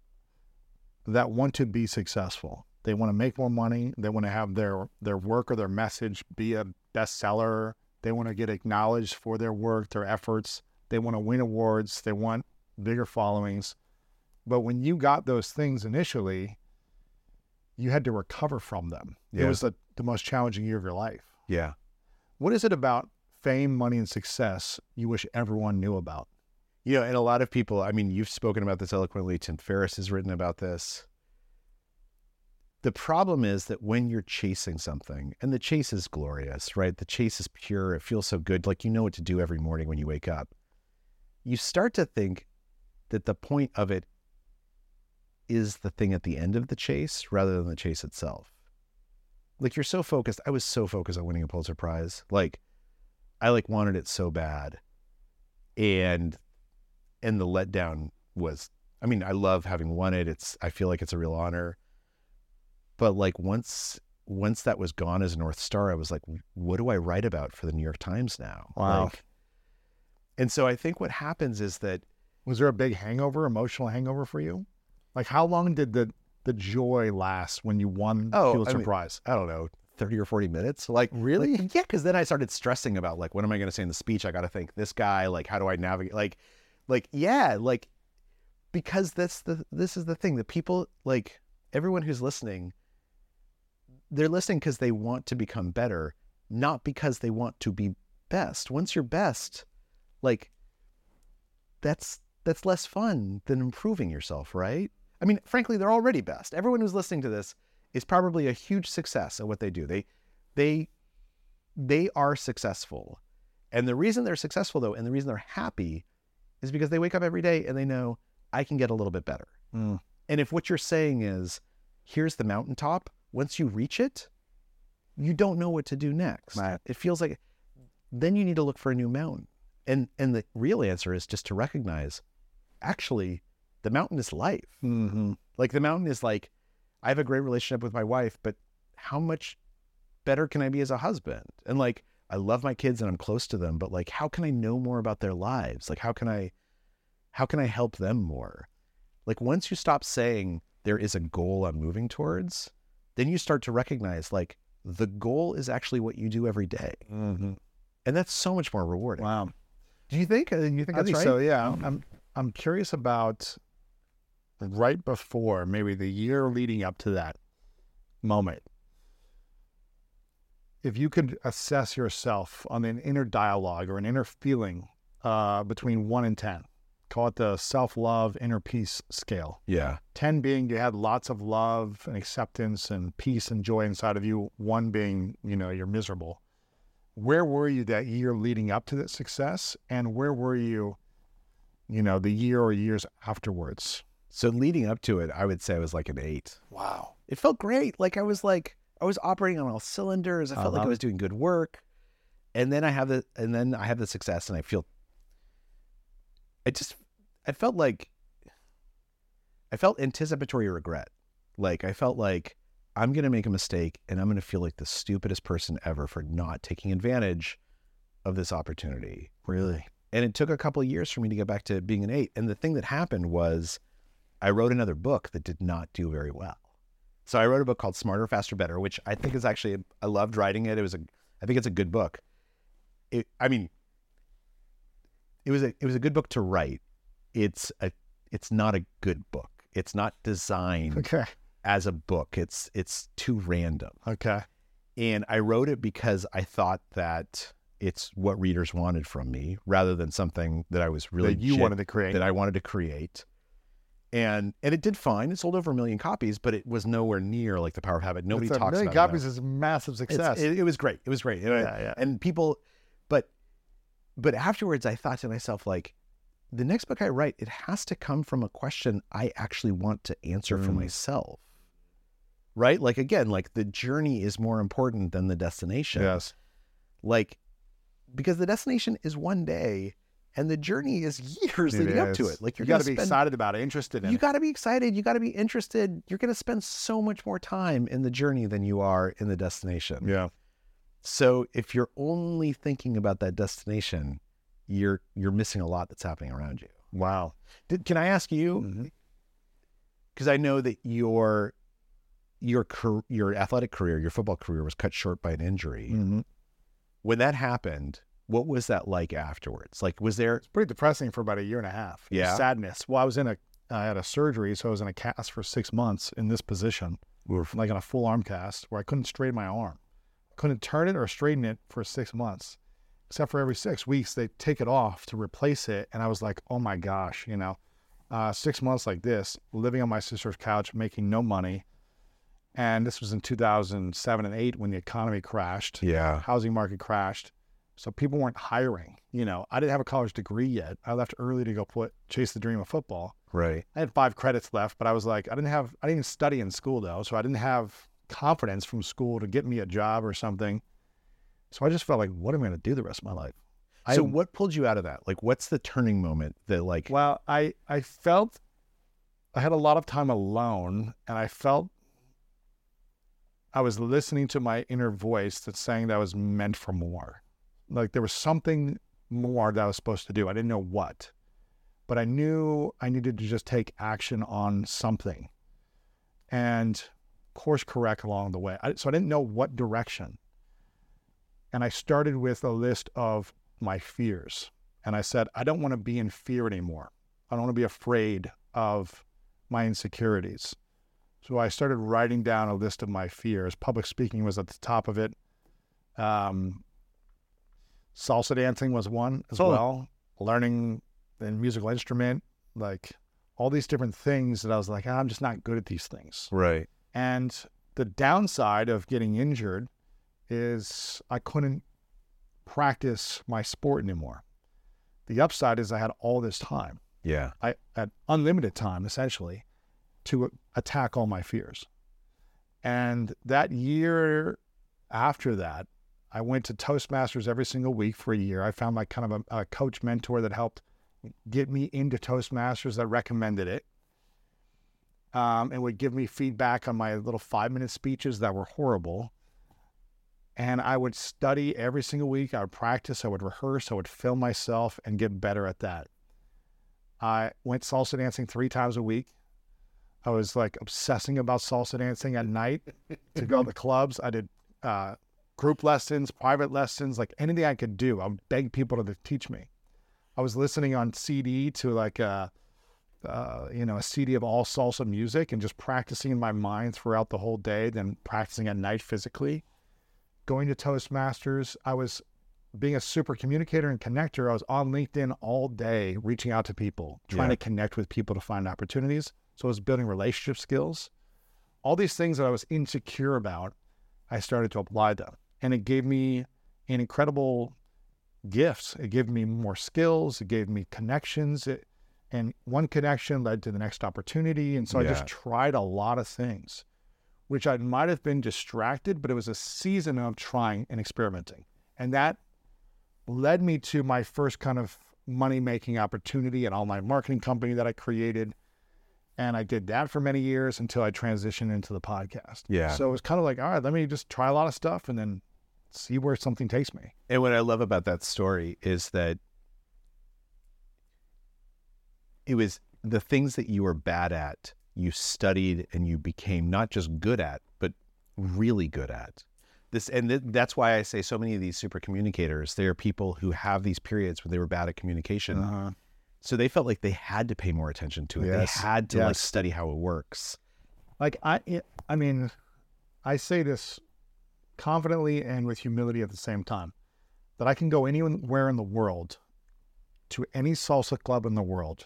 that want to be successful. They want to make more money. They want to have their, their work or their message be a bestseller. They want to get acknowledged for their work, their efforts. They want to win awards. They want bigger followings. But when you got those things initially, you had to recover from them. It Yeah. was the, the most challenging year of your life. Yeah. What is it about fame, money, and success you wish everyone knew about? You know, and a lot of people, I mean, you've spoken about this eloquently. Tim Ferriss has written about this. The problem is that when you're chasing something, and the chase is glorious, right? The chase is pure. It feels so good. Like you know what to do every morning when you wake up. You start to think that the point of it is the thing at the end of the chase rather than the chase itself. Like you're so focused. I was so focused on winning a Pulitzer Prize. Like I like wanted it so bad. And and the letdown was, I mean, I love having won it. It's, I feel like it's a real honor. But like once, once that was gone as a North Star, I was like, what do I write about for the New York Times now? Wow. Like, and so I think what happens is that, Was there a big hangover, emotional hangover for you? Like how long did the, the joy last when you won the Oh, Pulitzer I mean, Prize? I don't know, thirty or forty minutes. Like, Really? like, yeah. Cause then I started stressing about like, what am I going to say in the speech? I got to think this guy, like, how do I navigate? Like, like, yeah, like, because that's the, this is the thing that people, like everyone who's listening, they're listening because they want to become better, not because they want to be best. Once you're best, like that's, that's less fun than improving yourself, right? I mean, frankly, they're already best. Everyone who's listening to this is probably a huge success at what they do. They, they, they are successful. And the reason they're successful though, and the reason they're happy is because they wake up every day and they know I can get a little bit better. Mm. And if what you're saying is, here's the mountaintop, once you reach it, you don't know what to do next. Right. It feels like, then you need to look for a new mountain. And, and the real answer is just to recognize, actually, the mountain is life. Mm-hmm. Like the mountain is like, I have a great relationship with my wife, but how much better can I be as a husband? And like, I love my kids and I'm close to them, but like, how can I know more about their lives? Like, how can I, how can I help them more? Like once you stop saying there is a goal I'm moving towards, then you start to recognize like the goal is actually what you do every day. Mm-hmm. And that's so much more rewarding. Wow. Do you think, uh, you think I that's think right? so, yeah. I'm, I'm curious about right before, maybe the year leading up to that moment. If you could assess yourself on an inner dialogue or an inner feeling uh, between one and ten, call it the self-love inner peace scale. Yeah. ten being you had lots of love and acceptance and peace and joy inside of you. One being, you know, you're miserable. Where were you that year leading up to that success? And where were you, you know, the year or years afterwards? So leading up to it, I would say I was like an eight. Wow. It felt great. Like I was like, I was operating on all cylinders. I felt like Uh-huh. I was doing good work. And then I have the, and then I have the success and I feel, I just, I felt like, I felt anticipatory regret. Like I felt like I'm going to make a mistake and I'm going to feel like the stupidest person ever for not taking advantage of this opportunity. Really? And it took a couple of years for me to get back to being an eight. And the thing that happened was I wrote another book that did not do very well. So I wrote a book called Smarter, Faster, Better, which I think is actually, I loved writing it. It was a, I think it's a good book. It, I mean, it was a, it was a good book to write. It's a, it's not a good book. It's not designed Okay. as a book. It's, it's too random. Okay. And I wrote it because I thought that it's what readers wanted from me rather than something that I was really, That you gen- wanted to create. that I wanted to create. And and it did fine. It sold over a million copies, but it was nowhere near like The Power of Habit. Nobody It's a talks million about copies it. is a massive It's- success. It, it was great. It was great. Yeah, yeah. And people, but but afterwards, I thought to myself, like, the next book I write, it has to come from a question I actually want to answer for Mm. myself. Right? Like, again, like the journey is more important than the destination. Yes. Like, because the destination is one day and the journey is years It leading up to is. it. Like, you're you got to gonna be spend- excited about it, interested in You it. got to be excited. You got to be interested. You're going to spend so much more time in the journey than you are in the destination. Yeah. So if you're only thinking about that destination, you're you're missing a lot that's happening around you. Wow. Did, can I ask you? Mhm. Because I know that your your car- your athletic career, your football career, was cut short by an injury. Mm-hmm. When that happened, what was that like afterwards? Like, was there? It's pretty depressing for about a year and a half. It was Yeah. Sadness. Well, I was in a, I had a surgery, so I was in a cast for six months in this position, like on a full arm cast, where I couldn't straighten my arm. Couldn't turn it or straighten it for six months, except for every six weeks they take it off to replace it. And I was like, oh my gosh, you know, uh, six months like this, living on my sister's couch, making no money. And this was in two thousand seven and eight when the economy crashed. Yeah. Housing market crashed. So people weren't hiring. You know, I didn't have a college degree yet. I left early to go put, chase the dream of football. Right. I had five credits left, but I was like, I didn't have, I didn't even study in school though. So I didn't have confidence from school to get me a job or something. So I just felt like, what am I going to do the rest of my life? So I- what pulled you out of that? Like, what's the turning moment that, like, Well, I, I felt I had a lot of time alone, and I felt I was listening to my inner voice that's saying that I was meant for more. Like there was something more that I was supposed to do. I didn't know what, but I knew I needed to just take action on something and course correct along the way. I, so I didn't know what direction. And I started with a list of my fears. And I said, I don't want to be in fear anymore. I don't want to be afraid of my insecurities. So I started writing down a list of my fears. Public speaking was at the top of it. Um, salsa dancing was one as Oh. well. Learning a musical instrument, like all these different things that I was like, I'm just not good at these things. right. And the downside of getting injured is I couldn't practice my sport anymore. The upside is I had all this time. Yeah. I had unlimited time, essentially, to attack all my fears. And that year after that, I went to Toastmasters every single week for a year. I found my kind of a, a coach mentor that helped get me into Toastmasters, that recommended it, um, and would give me feedback on my little five-minute speeches that were horrible. And I would study every single week. I would practice, I would rehearse, I would film myself and get better at that. I went salsa dancing three times a week. I was like obsessing about salsa dancing at night to go to the clubs. I did uh, group lessons, private lessons, like anything I could do. I would beg people to teach me. I was listening on C D to like a, uh, you know, a C D of all salsa music and just practicing in my mind throughout the whole day, then practicing at night physically. Going to Toastmasters, I was being a super communicator and connector. I was on LinkedIn all day, reaching out to people, trying Yeah. to connect with people to find opportunities. So I was building relationship skills. All these things that I was insecure about, I started to apply them. And it gave me an incredible gift. It gave me more skills. It gave me connections. It, and one connection led to the next opportunity. And so I Yeah. just tried a lot of things, which I might have been distracted, but it was a season of trying and experimenting. And that led me to my first kind of money-making opportunity, an online marketing company that I created. And I did that for many years until I transitioned into the podcast. Yeah. So it was kind of like, all right, let me just try a lot of stuff and then see where something takes me. And what I love about that story is that it was the things that you were bad at, you studied and you became not just good at, but really good at. This, and th- that's why I say so many of these super communicators, they are people who have these periods where they were bad at communication. Uh-huh. So they felt like they had to pay more attention to it. Yes. They had to Yes. like study how it works. Like I, I mean, I say this confidently and with humility at the same time, that I can go anywhere in the world, to any salsa club in the world,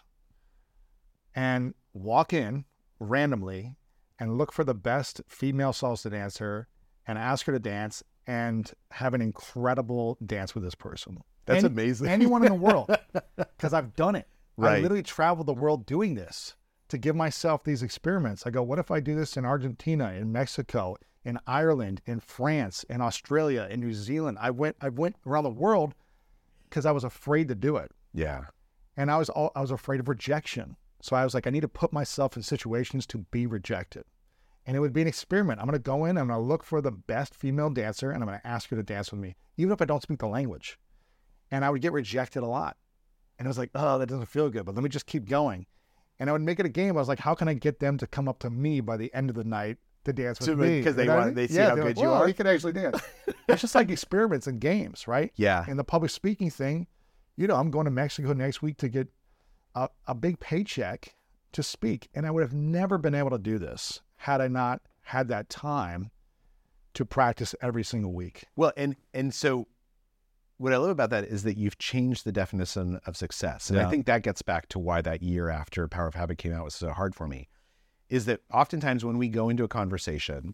and walk in randomly and look for the best female salsa dancer and ask her to dance and have an incredible dance with this person. That's Any- amazing. Anyone in the world, because I've done it. I Right. literally traveled the world doing this to give myself these experiments. I go, what if I do this in Argentina, in Mexico, in Ireland, in France, in Australia, in New Zealand? I went, I went around the world because I was afraid to do it, Yeah. and I was, all, I was afraid of rejection. So I was like, I need to put myself in situations to be rejected. And it would be an experiment. I'm going to go in, I'm going to look for the best female dancer, and I'm going to ask her to dance with me, even if I don't speak the language. And I would get rejected a lot. And I was like, oh, that doesn't feel good, but let me just keep going. And I would make it a game. I was like, how can I get them to come up to me by the end of the night to dance with To- me? because they You know what I want- mean? they see Yeah, how they're good like, you "Whoa, are." You can actually dance. It's just like experiments and games, right? Yeah. And the public speaking thing, you know, I'm going to Mexico next week to get a, a big paycheck to speak. And I would have never been able to do this had I not had that time to practice every single week. Well, and and so what I love about that is that you've changed the definition of success. And Yeah. I think that gets back to why that year after Power of Habit came out was so hard for me, is that oftentimes when we go into a conversation,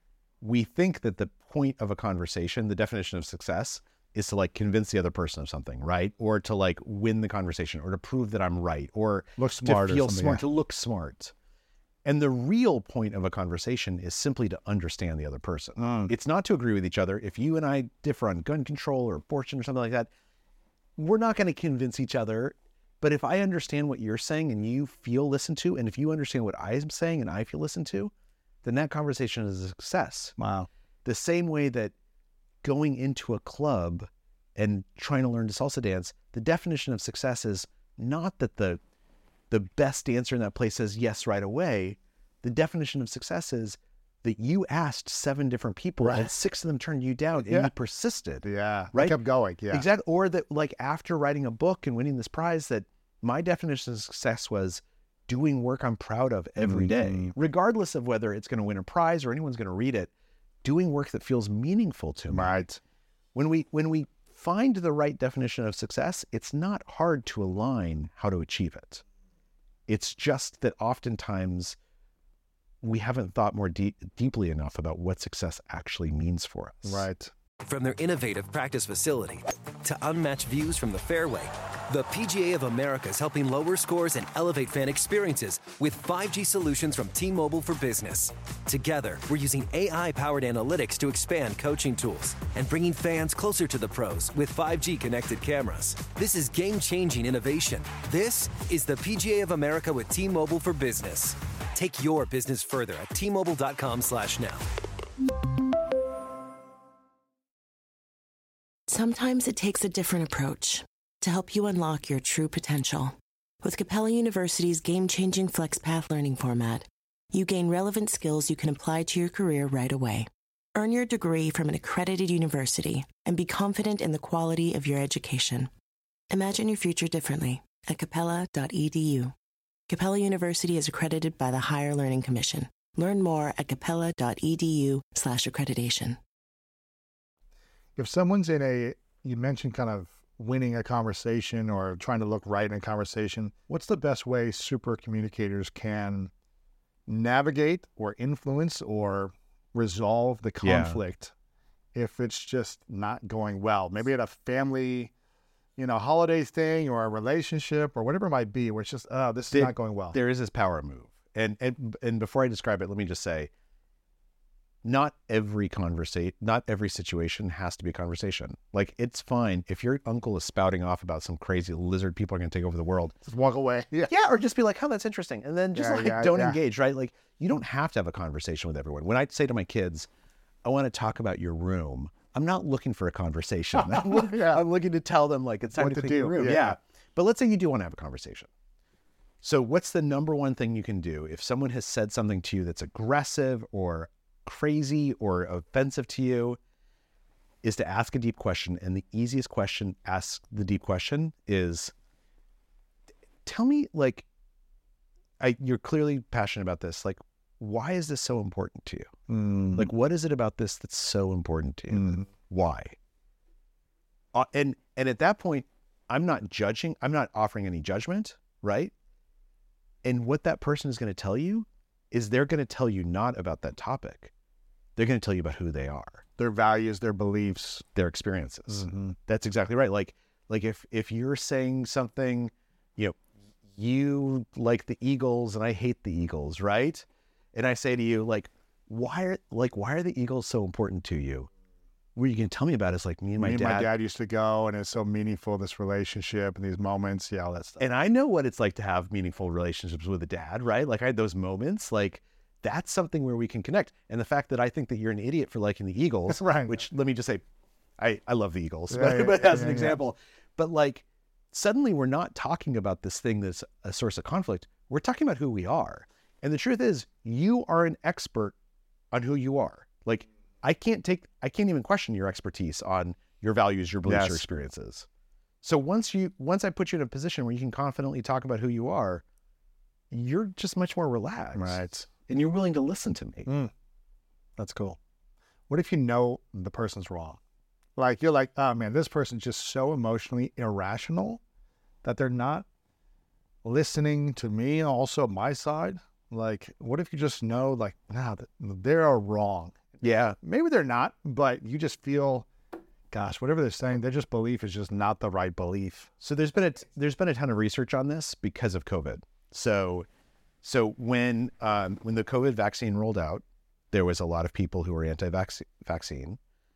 we think that the point of a conversation, the definition of success, is to like convince the other person of something, right? Or to like win the conversation, or to prove that I'm right, or Look smart to or feel something, smart, yeah. to look smart. And the real point of a conversation is simply to understand the other person. Mm. It's not to agree with each other. If you and I differ on gun control or abortion or something like that, we're not going to convince each other. But if I understand what you're saying and you feel listened to, and if you understand what I'm saying and I feel listened to, then that conversation is a success. Wow. The same way that going into a club and trying to learn to salsa dance, the definition of success is not that the the best dancer in that place says yes right away. The definition of success is that you asked seven different people Right. and six of them turned you down and Yeah. you persisted. Yeah. I Right? kept going. Yeah. Exactly. Or that like after writing a book and winning this prize, that my definition of success was doing work I'm proud of every day, Mhm. regardless of whether it's going to win a prize or anyone's going to read it, doing work that feels meaningful to me. Right. When we when we find the right definition of success, it's not hard to align how to achieve it. It's just that oftentimes we haven't thought more deep, deeply enough about what success actually means for us. Right. From their innovative practice facility to unmatched views from the fairway, the P G A of America is helping lower scores and elevate fan experiences with five G solutions from T-Mobile for Business. Together, we're using A I-powered analytics to expand coaching tools and bringing fans closer to the pros with five G connected cameras. This is game-changing innovation. This is the P G A of America with T-Mobile for Business. Take your business further at T Mobile dot com slash now. Sometimes it takes a different approach to help you unlock your true potential. With Capella University's game-changing FlexPath learning format, you gain relevant skills you can apply to your career right away. Earn your degree from an accredited university and be confident in the quality of your education. Imagine your future differently at capella dot e d u. Capella University is accredited by the Higher Learning Commission. Learn more at capella dot e d u slash accreditation. If someone's in a, you mentioned kind of winning a conversation or trying to look right in a conversation, what's the best way super communicators can navigate or influence or resolve the Yeah. conflict if it's just not going well? Maybe at a family, you know, holiday thing or a relationship or whatever it might be, where it's just, oh, this is There- not going well. There is this power move. And, and and before I describe it, let me just say, not every conversation, not every situation has to be a conversation. Like, it's fine if your uncle is spouting off about some crazy lizard people are going to take over the world. Just walk away. Yeah. Yeah, or just be like, oh, that's interesting. And then just Yeah, like, yeah, don't yeah. engage, right? Like, you don't have to have a conversation with everyone. When I say to my kids, I want to talk about your room, I'm not looking for a conversation. I'm, look- Yeah. I'm looking to tell them, like, it's time What to to clean your do. room. Yeah. Yeah. But let's say you do want to have a conversation. So what's the number one thing you can do if someone has said something to you that's aggressive or crazy or offensive to you, is to ask a deep question. And the easiest question, ask the deep question is, tell me, like, I, you're clearly passionate about this. Like, why is this so important to you? Mm. Like, what is it about this that's so important to you? Mm. Why? Uh, and, and at that point, I'm not judging. I'm not offering any judgment, right? And what that person is going to tell you is they're going to tell you not about that topic. They're going to tell you about who they are, Their values, their beliefs. their experiences. Mm-hmm. That's exactly right. Like, like if, if you're saying something, you know, you like the Eagles and I hate the Eagles, right? And I say to you, like, why are, like, why are the Eagles so important to you? What you can tell me about is like me and my Me and dad. my dad used to go, and it's so meaningful, this relationship and these moments. Yeah, all that stuff. And I know what it's like to have meaningful relationships with a dad, right? Like I had those moments, like that's something where we can connect. And the fact that I think that you're an idiot for liking the Eagles, Right. which let me just say, I, I love the Eagles, Yeah, but, yeah, but as yeah, an yeah. example, but like suddenly we're not talking about this thing that's a source of conflict. We're talking about who we are. And the truth is you are an expert on who you are. Like I can't take, I can't even question your expertise on your values, your beliefs, Yes. your experiences. So once you, once I put you in a position where you can confidently talk about who you are, you're just much more relaxed. Right. And you're willing to listen to me. Mm. That's cool. What if you know the person's wrong? Like you're like, oh man, this person's just so emotionally irrational that they're not listening to me and also my side. Like, what if you just know, like, nah, they are wrong. Yeah. Maybe they're not, but you just feel, gosh, whatever they're saying, their just belief is just not the right belief. So there's been a, there's been a ton of research on this because of COVID. So, so when, um, when the COVID vaccine rolled out, there was a lot of people who were anti-vaccine.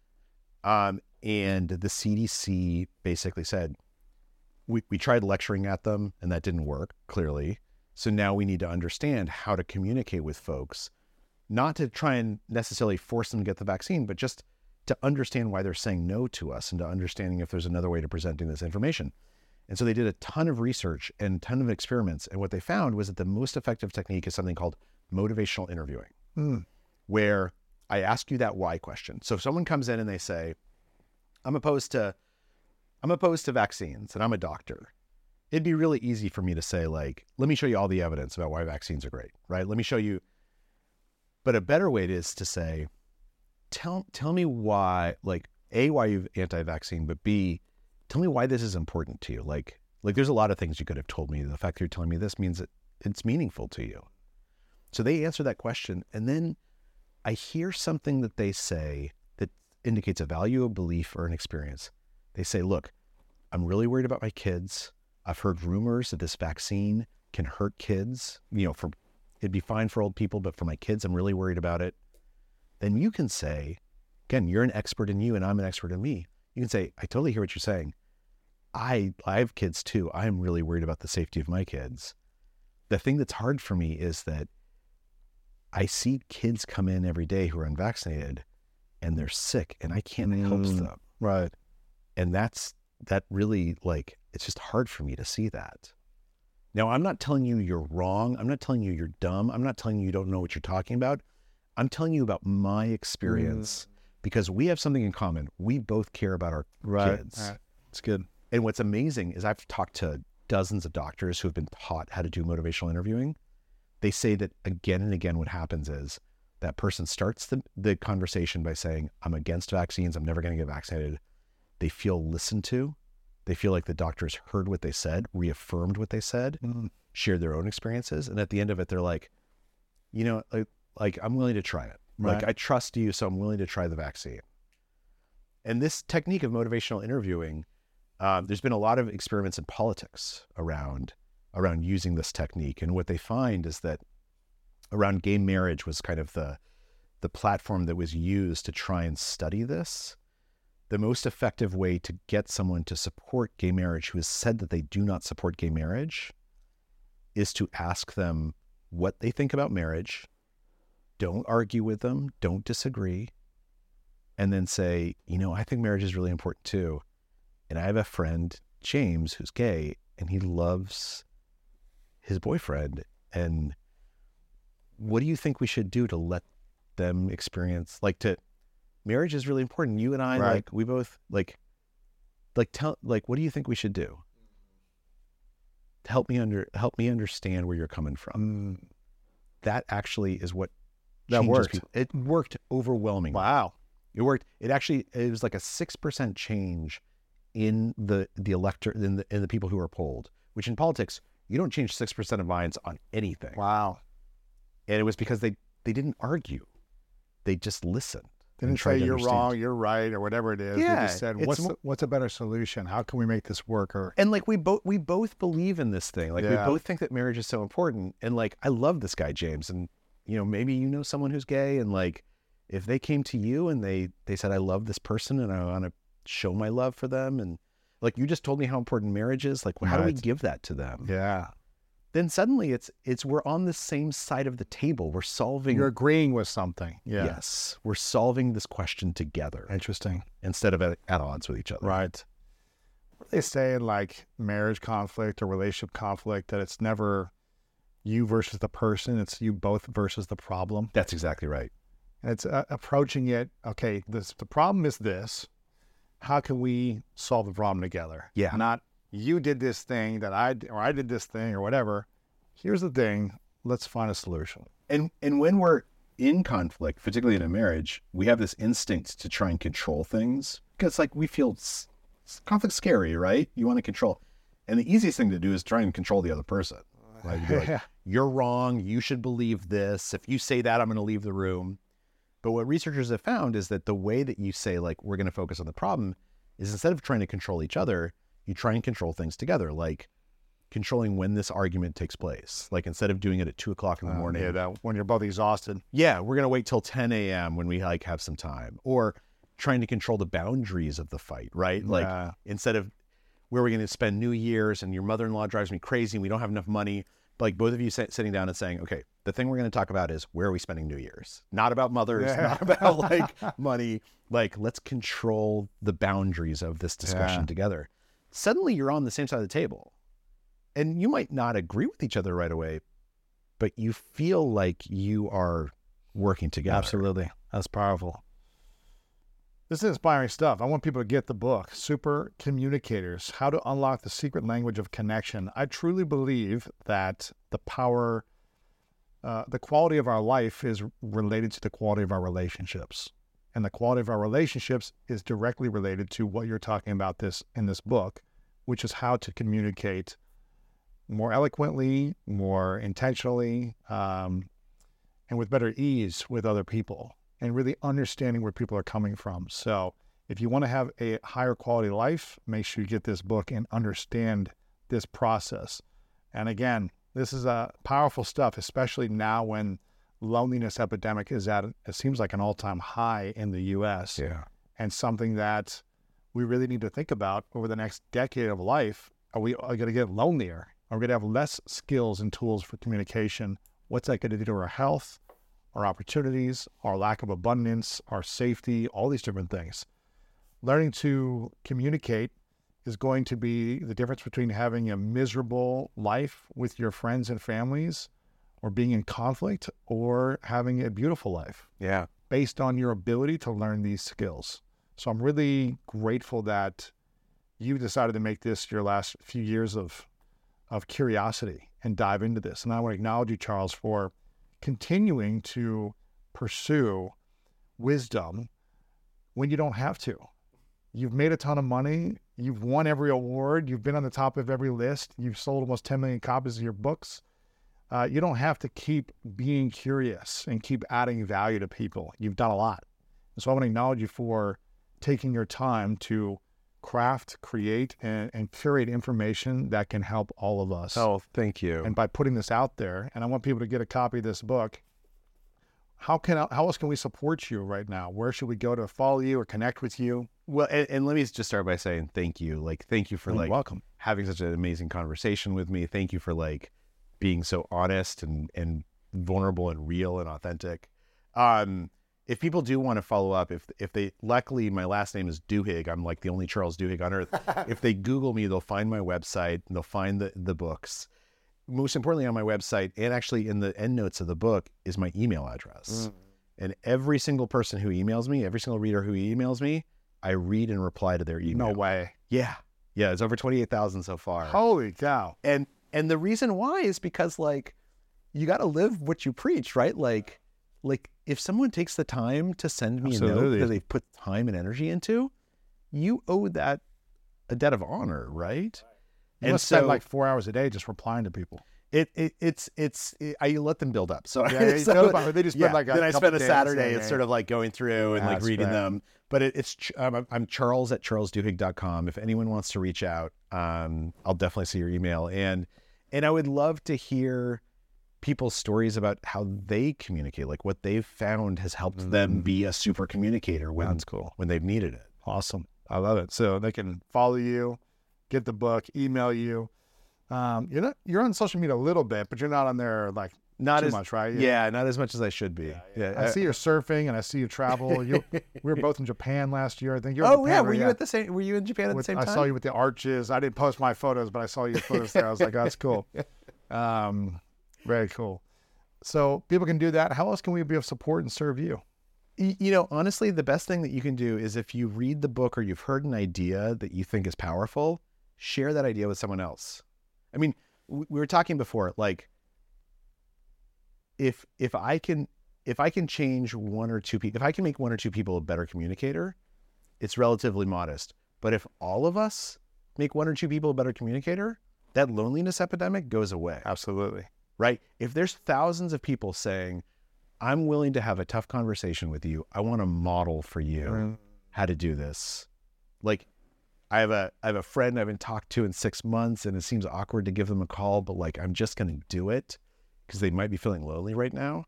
Um, and the C D C basically said, we, we tried lecturing at them and that didn't work, clearly. So now we need to understand how to communicate with folks, not to try and necessarily force them to get the vaccine, but just to understand why they're saying no to us and to understanding if there's another way to presenting this information. And so they did a ton of research and a ton of experiments. And what they found was that the most effective technique is something called motivational interviewing, Mm. where I ask you that why question. So if someone comes in and they say, I'm opposed to, I'm opposed to vaccines and I'm a doctor. It'd be really easy for me to say, like, let me show you all the evidence about why vaccines are great, right? Let me show you. But a better way is to say, tell, tell me why, like, A, why you're anti-vaccine, but B, tell me why this is important to you. Like, like there's a lot of things you could have told me. The fact that you're telling me this means that it's meaningful to you. So they answer that question. And then I hear something that they say that indicates a value, a belief, or an experience. They say, look, I'm really worried about my kids. I've heard rumors that this vaccine can hurt kids. You know, for it'd be fine for old people, but for my kids, I'm really worried about it. Then you can say, again, you're an expert in you and I'm an expert in me. You can say, I totally hear what you're saying. I, I have kids too. I'm really worried about the safety of my kids. The thing that's hard for me is that I see kids come in every day who are unvaccinated and they're sick and I can't help Mm. them. Right. And that's, that really, like, it's just hard for me to see that. Now, I'm not telling you you're wrong. I'm not telling you you're dumb. I'm not telling you you don't know what you're talking about. I'm telling you about my experience because we have something in common. We both care about our Right. kids. Right. It's good. And what's amazing is I've talked to dozens of doctors who have been taught how to do motivational interviewing. They say that again and again, what happens is that person starts the, the conversation by saying, I'm against vaccines. I'm never going to get vaccinated. They feel listened to. They feel like the doctors heard what they said, reaffirmed what they said, Mm. shared their own experiences. And at the end of it, they're like, you know, like, like I'm willing to try it. Like, Right. I trust you, so I'm willing to try the vaccine. And this technique of motivational interviewing, um, there's been a lot of experiments in politics around, around using this technique. And what they find is that around gay marriage was kind of the, the platform that was used to try and study this. The most effective way to get someone to support gay marriage who has said that they do not support gay marriage is to ask them what they think about marriage. Don't argue with them. Don't disagree. And then say, you know, I think marriage is really important too. And I have a friend, James, who's gay, and he loves his boyfriend. And what do you think we should do to let them experience, like, to, marriage is really important. You and I, Right. like, we both, like, like, tell, like, what do you think we should do to help me under, help me understand where you're coming from? Mm, That actually is what That changes worked. people. It worked overwhelmingly. wow. It worked. It actually, it was like a six percent change in the the elector in the in the people who were polled. Which in politics, you don't change six percent of minds on anything. Wow. And it was because they they didn't argue, they just listened. Didn't and tried say to you're understand. wrong, you're right, or whatever it is. Yeah, They just said, it's what's mo- the, what's a better solution? How can we make this work? Or And like we both we both believe in this thing. Like Yeah. we both think that marriage is so important. And like I love this guy James. And you know, maybe you know someone who's gay, and like if they came to you and they they said, I love this person and I want to show my love for them, and like you just told me how important marriage is, like how do we Right. give that to them? yeah, Then suddenly it's it's we're on the same side of the table. We're solving you're agreeing with something. Yeah. yes. We're solving this question together Interesting. instead of at, at odds with each other. Right. What do they say in like marriage conflict or relationship conflict that it's never you versus the person, it's you both versus the problem. That's exactly right. And it's uh, approaching it, okay, this the problem is this. How can we solve the problem together? Yeah. Not you did this thing that I d- or I did this thing or whatever. Here's the thing. Let's find a solution. And and when we're in conflict, particularly in a marriage, we have this instinct to try and control things because, like, we feel s- conflict's scary, right? You want to control, and the easiest thing to do is try and control the other person. Like, you'd be like, you're wrong. You should believe this. If you say that, I'm going to leave the room. But what researchers have found is that the way that you say, like, we're going to focus on the problem is instead of trying to control each other, you try and control things together, like controlling when this argument takes place. Like instead of doing it at two o'clock in the Uh, morning, yeah, that when you're both exhausted. yeah, we're going to wait till ten a.m. when we like have some time, or trying to control the boundaries of the fight, right? Like Yeah. instead of where we're going to spend New Year's and your mother-in-law drives me crazy and we don't have enough money, like both of you sit, sitting down and saying, okay, the thing we're going to talk about is where are we spending New Year's? Not about mothers, Yeah. not about like money. Like let's control the boundaries of this discussion Yeah. together. Suddenly you're on the same side of the table. And you might not agree with each other right away, but you feel like you are working together. Absolutely. That's powerful. This is inspiring stuff. I want people to get the book, Super Communicators, How to Unlock the Secret Language of Connection. I truly believe that the power, uh, the quality of our life is related to the quality of our relationships. And the quality of our relationships is directly related to what you're talking about this in this book, which is how to communicate more eloquently, more intentionally, um, and with better ease with other people, and really understanding where people are coming from. So if you want to have a higher quality life, make sure you get this book and understand this process. And again, this is uh, powerful stuff, especially now when loneliness epidemic is at, it seems like an all-time high in the U S, Yeah. and something that we really need to think about over the next decade of life. Are we going to get lonelier? Are we going to have less skills and tools for communication? What's that going to do to our health, our opportunities, our lack of abundance, our safety, all these different things? Learning to communicate is going to be the difference between having a miserable life with your friends and families, or being in conflict, or having a beautiful life Yeah. based on your ability to learn these skills. So I'm really grateful that you decided to make this your last few years of of curiosity and dive into this. And I want to acknowledge you, Charles, for continuing to pursue wisdom when you don't have to. You've made a ton of money. You've won every award. You've been on the top of every list. You've sold almost ten million copies of your books. Uh, you don't have to keep being curious and keep adding value to people. You've done a lot. And so I want to acknowledge you for taking your time to craft, create, and, and curate information that can help all of us. Oh, thank you. And by putting this out there, and I want people to get a copy of this book, how can how else can we support you right now? Where should we go to follow you or connect with you? Well, and, and let me just start by saying thank you. Like, thank you for You're like welcome. having such an amazing conversation with me. Thank you for like being so honest and, and vulnerable and real and authentic. Um, if people do want to follow up, if if they, luckily my last name is Duhigg, I'm like the only Charles Duhigg on earth. If they Google me, they'll find my website and they'll find the, the books. most importantly on my website and actually in the end notes of the book is my email address. Mm. And every single person who emails me, every single reader who emails me, I read and reply to their email. No way. Yeah. Yeah. It's over twenty-eight thousand so far. Holy cow. And, and the reason why is because like, you got to live what you preach, right? Like, like if someone takes the time to send me Absolutely. a note that they've put time and energy into, you owe that a debt of honor, right? You and must so, spend like four hours a day just replying to people. It, it it's it's it, I let them build up. So, yeah, so about, they just spend yeah, like a then I spend a Saturday. It's day. sort of like going through and yeah, like reading fair. them. But it, it's um, I'm Charles at charles duhigg dot com. If anyone wants to reach out, um, I'll definitely see your email. And and I would love to hear people's stories about how they communicate, like what they've found has helped mm-hmm. them be a super communicator when That's cool. when they've needed it. Awesome. I love it. So they can follow you, get the book, email you. Um, you're not, you're on social media a little bit, but you're not on there like not too as much, right? Yeah. yeah, not as much as I should be. Yeah, yeah. yeah. I, I see you surfing and I see you travel. You, we were both in Japan last year. I think you were. Oh in Japan, yeah, right? were you yeah. at the same? Were you in Japan at with, the same I time? saw you with the arches. I didn't post my photos, but I saw your photos there. I was like, oh, that's cool. Um, very cool. So people can do that. How else can we be of support and serve you? You know, honestly, the best thing that you can do is if you read the book or you've heard an idea that you think is powerful, share that idea with someone else. I mean, we were talking before, like if if I can if I can change one or two people, if I can make one or two people a better communicator, it's relatively modest. But if all of us make one or two people a better communicator, that loneliness epidemic goes away. Absolutely. Right? If there's thousands of people saying, I'm willing to have a tough conversation with you, I want to model for you mm. how to do this. Like, I have a I have a friend I haven't talked to in six months, and it seems awkward to give them a call, but like I'm just going to do it because they might be feeling lonely right now.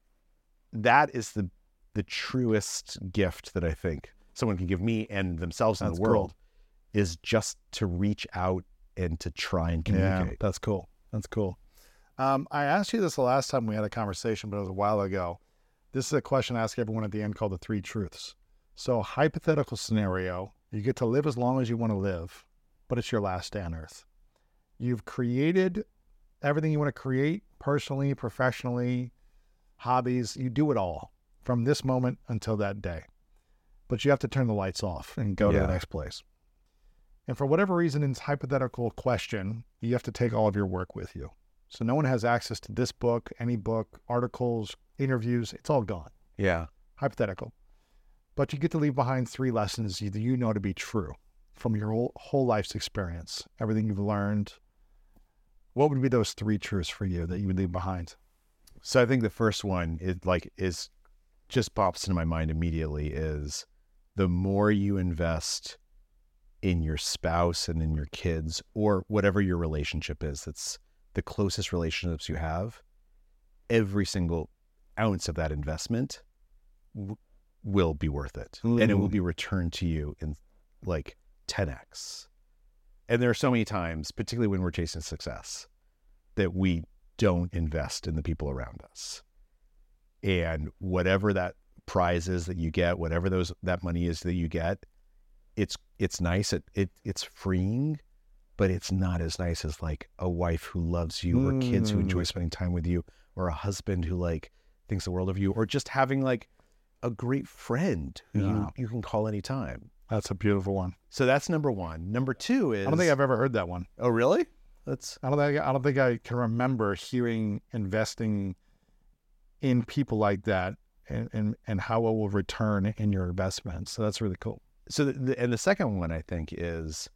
That is the the truest gift that I think someone can give me and themselves in the world cool. is just to reach out and to try and communicate. Yeah, that's cool. That's cool. Um, I asked you this the last time we had a conversation, but it was a while ago. This is a question I ask everyone at the end called the three truths. So hypothetical scenario, you get to live as long as you want to live, but it's your last day on earth. You've created everything you want to create personally, professionally, hobbies. You do it all from this moment until that day. But you have to turn the lights off and go yeah. to the next place. And for whatever reason, in this hypothetical question, you have to take all of your work with you. So no one has access to this book, any book, articles, interviews. It's all gone. Yeah. Hypothetical. But you get to leave behind three lessons that you know to be true from your whole, whole life's experience, everything you've learned. What would be those three truths for you that you would leave behind? So I think the first one is like is just pops into my mind immediately is the more you invest in your spouse and in your kids or whatever your relationship is, that's the closest relationships you have, every single ounce of that investment w- will be worth it. Mm. And it will be returned to you in like ten X. And there are so many times, particularly when we're chasing success, that we don't invest in the people around us. And whatever that prize is that you get, whatever those that money is that you get, it's it's nice. It, it it's freeing, but it's not as nice as like a wife who loves you or kids who enjoy spending time with you or a husband who like thinks the world of you or just having like a great friend who yeah. you, you can call anytime. That's a beautiful one. So that's number one. Number two is... I don't think I've ever heard that one. Oh, really? That's... I don't think I don't think I can remember hearing investing in people like that and, and, and how it will return in your investment. So that's really cool. So the, the, and the second one I think is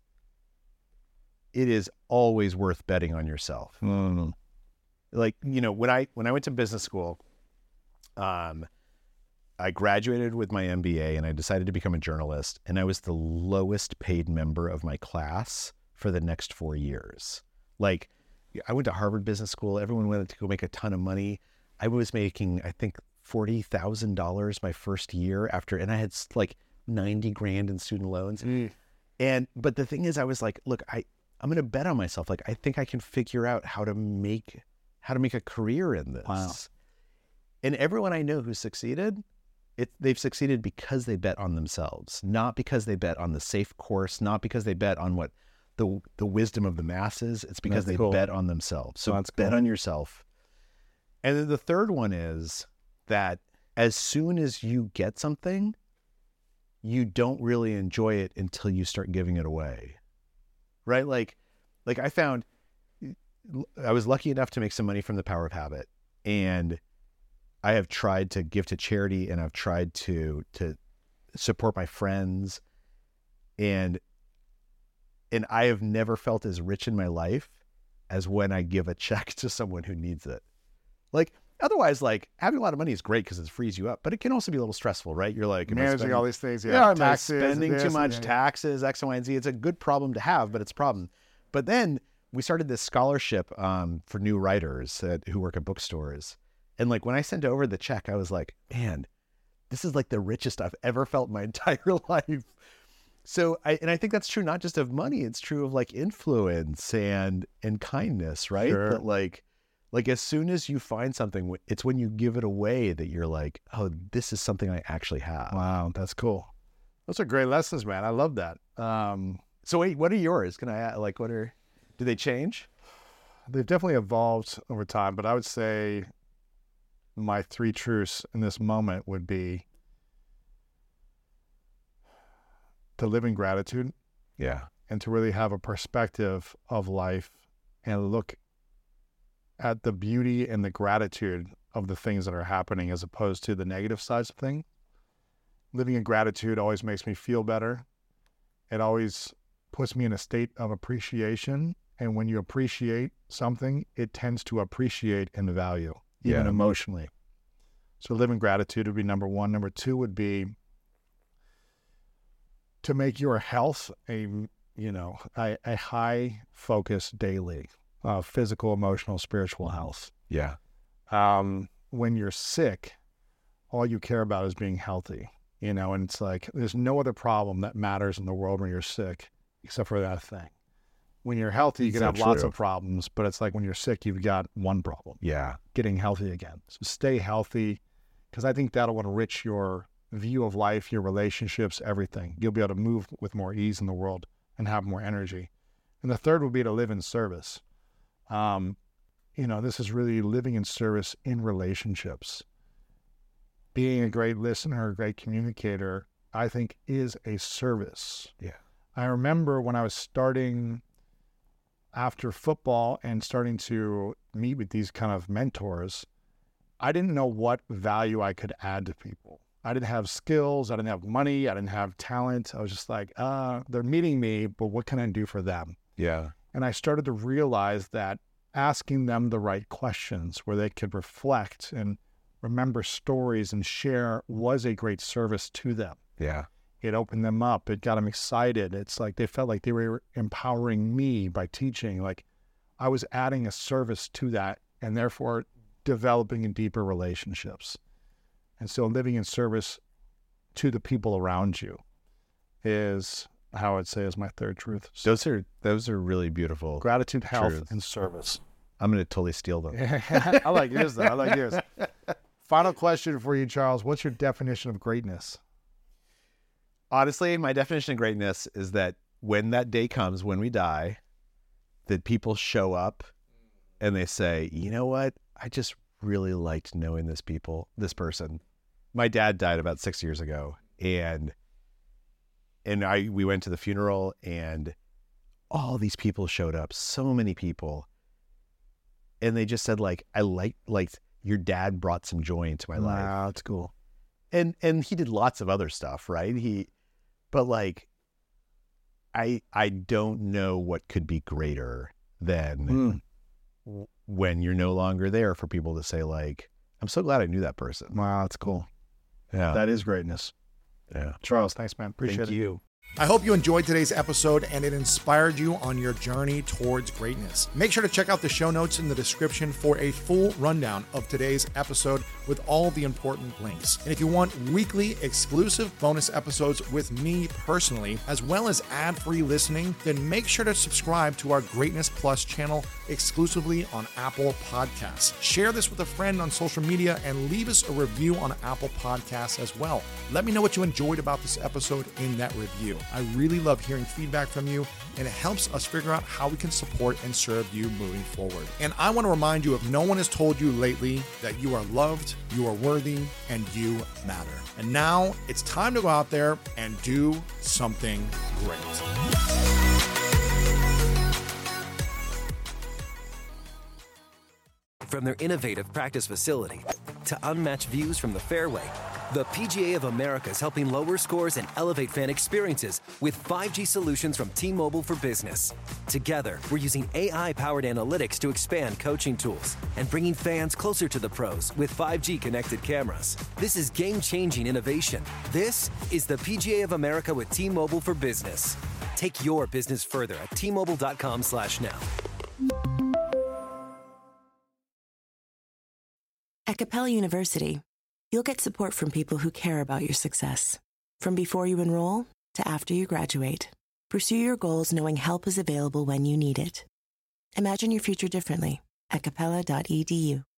it is always worth betting on yourself. Mm. Like, you know, when I when I went to business school, um, I graduated with my M B A and I decided to become a journalist, and I was the lowest paid member of my class for the next four years. Like, I went to Harvard Business School. Everyone went to go make a ton of money. I was making, I think, forty thousand dollars my first year after, and I had like ninety grand in student loans. Mm. And, but the thing is, I was like, look, I, I'm going to bet on myself. Like, I think I can figure out how to make, how to make a career in this. Wow. And everyone I know who succeeded, it, they've succeeded because they bet on themselves, not because they bet on the safe course, not because they bet on what the the wisdom of the masses. It's because That's they cool. bet on themselves. So That's bet cool. on yourself. And then the third one is that as soon as you get something, you don't really enjoy it until you start giving it away. Right? Like, like I found, I was lucky enough to make some money from the Power of Habit, and I have tried to give to charity, and I've tried to to support my friends, and and I have never felt as rich in my life as when I give a check to someone who needs it. Like, otherwise, like, having a lot of money is great because it frees you up, but it can also be a little stressful, right? You're like, am I Managing spending- all these things. Yeah, yeah, am I taxes, spending this, too and much, yeah, yeah. taxes, X, Y, and Z. It's a good problem to have, but it's a problem. But then we started this scholarship um, for new writers at, who work at bookstores. And like, when I sent over the check, I was like, man, this is like the richest I've ever felt in my entire life. So, I, and I think that's true, not just of money, it's true of like influence and, and kindness, right? Sure. But like, like as soon as you find something, it's when you give it away that you're like, oh, this is something I actually have. Wow, that's cool. Those are great lessons, man. I love that. Um, So wait, what are yours? Can I add, like, what are, do they change? they've definitely evolved over time, but I would say my three truths in this moment would be to live in gratitude Yeah. and to really have a perspective of life and look at the beauty and the gratitude of the things that are happening as opposed to the negative sides of things. Living in gratitude always makes me feel better. It always puts me in a state of appreciation. And when you appreciate something, it tends to appreciate in value, even Yeah. emotionally. So living gratitude would be number one. Number two would be to make your health a, you know, a, a high focus daily, uh, physical, emotional, spiritual health. Yeah. Um, when you're sick, all you care about is being healthy, you know, and it's like, there's no other problem that matters in the world when you're sick, except for that thing. When you're healthy, you can So have lots true. of problems, but it's like when you're sick, you've got one problem, Yeah. getting healthy again. So stay healthy, because I think that'll enrich your view of life, your relationships, everything. You'll be able to move with more ease in the world and have more energy. And the third would be to live in service. Um, you know, this is really living in service in relationships. Being a great listener, a great communicator, I think is a service. Yeah. I remember when I was starting after football and starting to meet with these kind of mentors, I didn't know what value I could add to people. I didn't have skills. I didn't have money. I didn't have talent. I was just like, uh, they're meeting me, but what can I do for them? Yeah. And I started to realize that asking them the right questions where they could reflect and remember stories and share was a great service to them. Yeah. It opened them up. It got them excited. It's like they felt like they were empowering me by teaching. Like I was adding a service to that and therefore developing in deeper relationships. And so living in service to the people around you is how I'd say is my third truth. So Those are, those are really beautiful. gratitude, health, truths. and service. I'm going to totally steal them. I like yours, though. I like yours. Final question for you, Charles. What's your definition of greatness? Honestly, my definition of greatness is that when that day comes, when we die, that people show up and they say, you know what? I just really liked knowing this people, this person. My dad died about six years ago, and and I we went to the funeral, and all these people showed up, so many people, and they just said like, I like like your dad brought some joy into my life. Wow, that's cool. And and he did lots of other stuff, right? He, but like, I I don't know what could be greater than Mm. w- when you're no longer there for people to say like, I'm so glad I knew that person. Wow, that's cool. Yeah, That is greatness. yeah. Charles, thanks, man. Appreciate Thank it. you. I hope you enjoyed today's episode and it inspired you on your journey towards greatness. Make sure to check out the show notes in the description for a full rundown of today's episode with all the important links. And if you want weekly exclusive bonus episodes with me personally, as well as ad-free listening, then make sure to subscribe to our Greatness Plus channel exclusively on Apple Podcasts. Share this with a friend on social media and leave us a review on Apple Podcasts as well. Let me know what you enjoyed about this episode in that review. I really love hearing feedback from you, and it helps us figure out how we can support and serve you moving forward. And I want to remind you, if no one has told you lately, that you are loved, you are worthy, and you matter. And now it's time to go out there and do something great. From their innovative practice facility to unmatched views from the fairway, the P G A of America is helping lower scores and elevate fan experiences with five G solutions from T-Mobile for Business. Together, we're using A I-powered analytics to expand coaching tools and bringing fans closer to the pros with five G connected cameras. This is game-changing innovation. This is the P G A of America with T-Mobile for Business. Take your business further at T Mobile dot com slash now. At Capella University, you'll get support from people who care about your success. From before you enroll to after you graduate, pursue your goals knowing help is available when you need it. Imagine your future differently at capella dot e d u.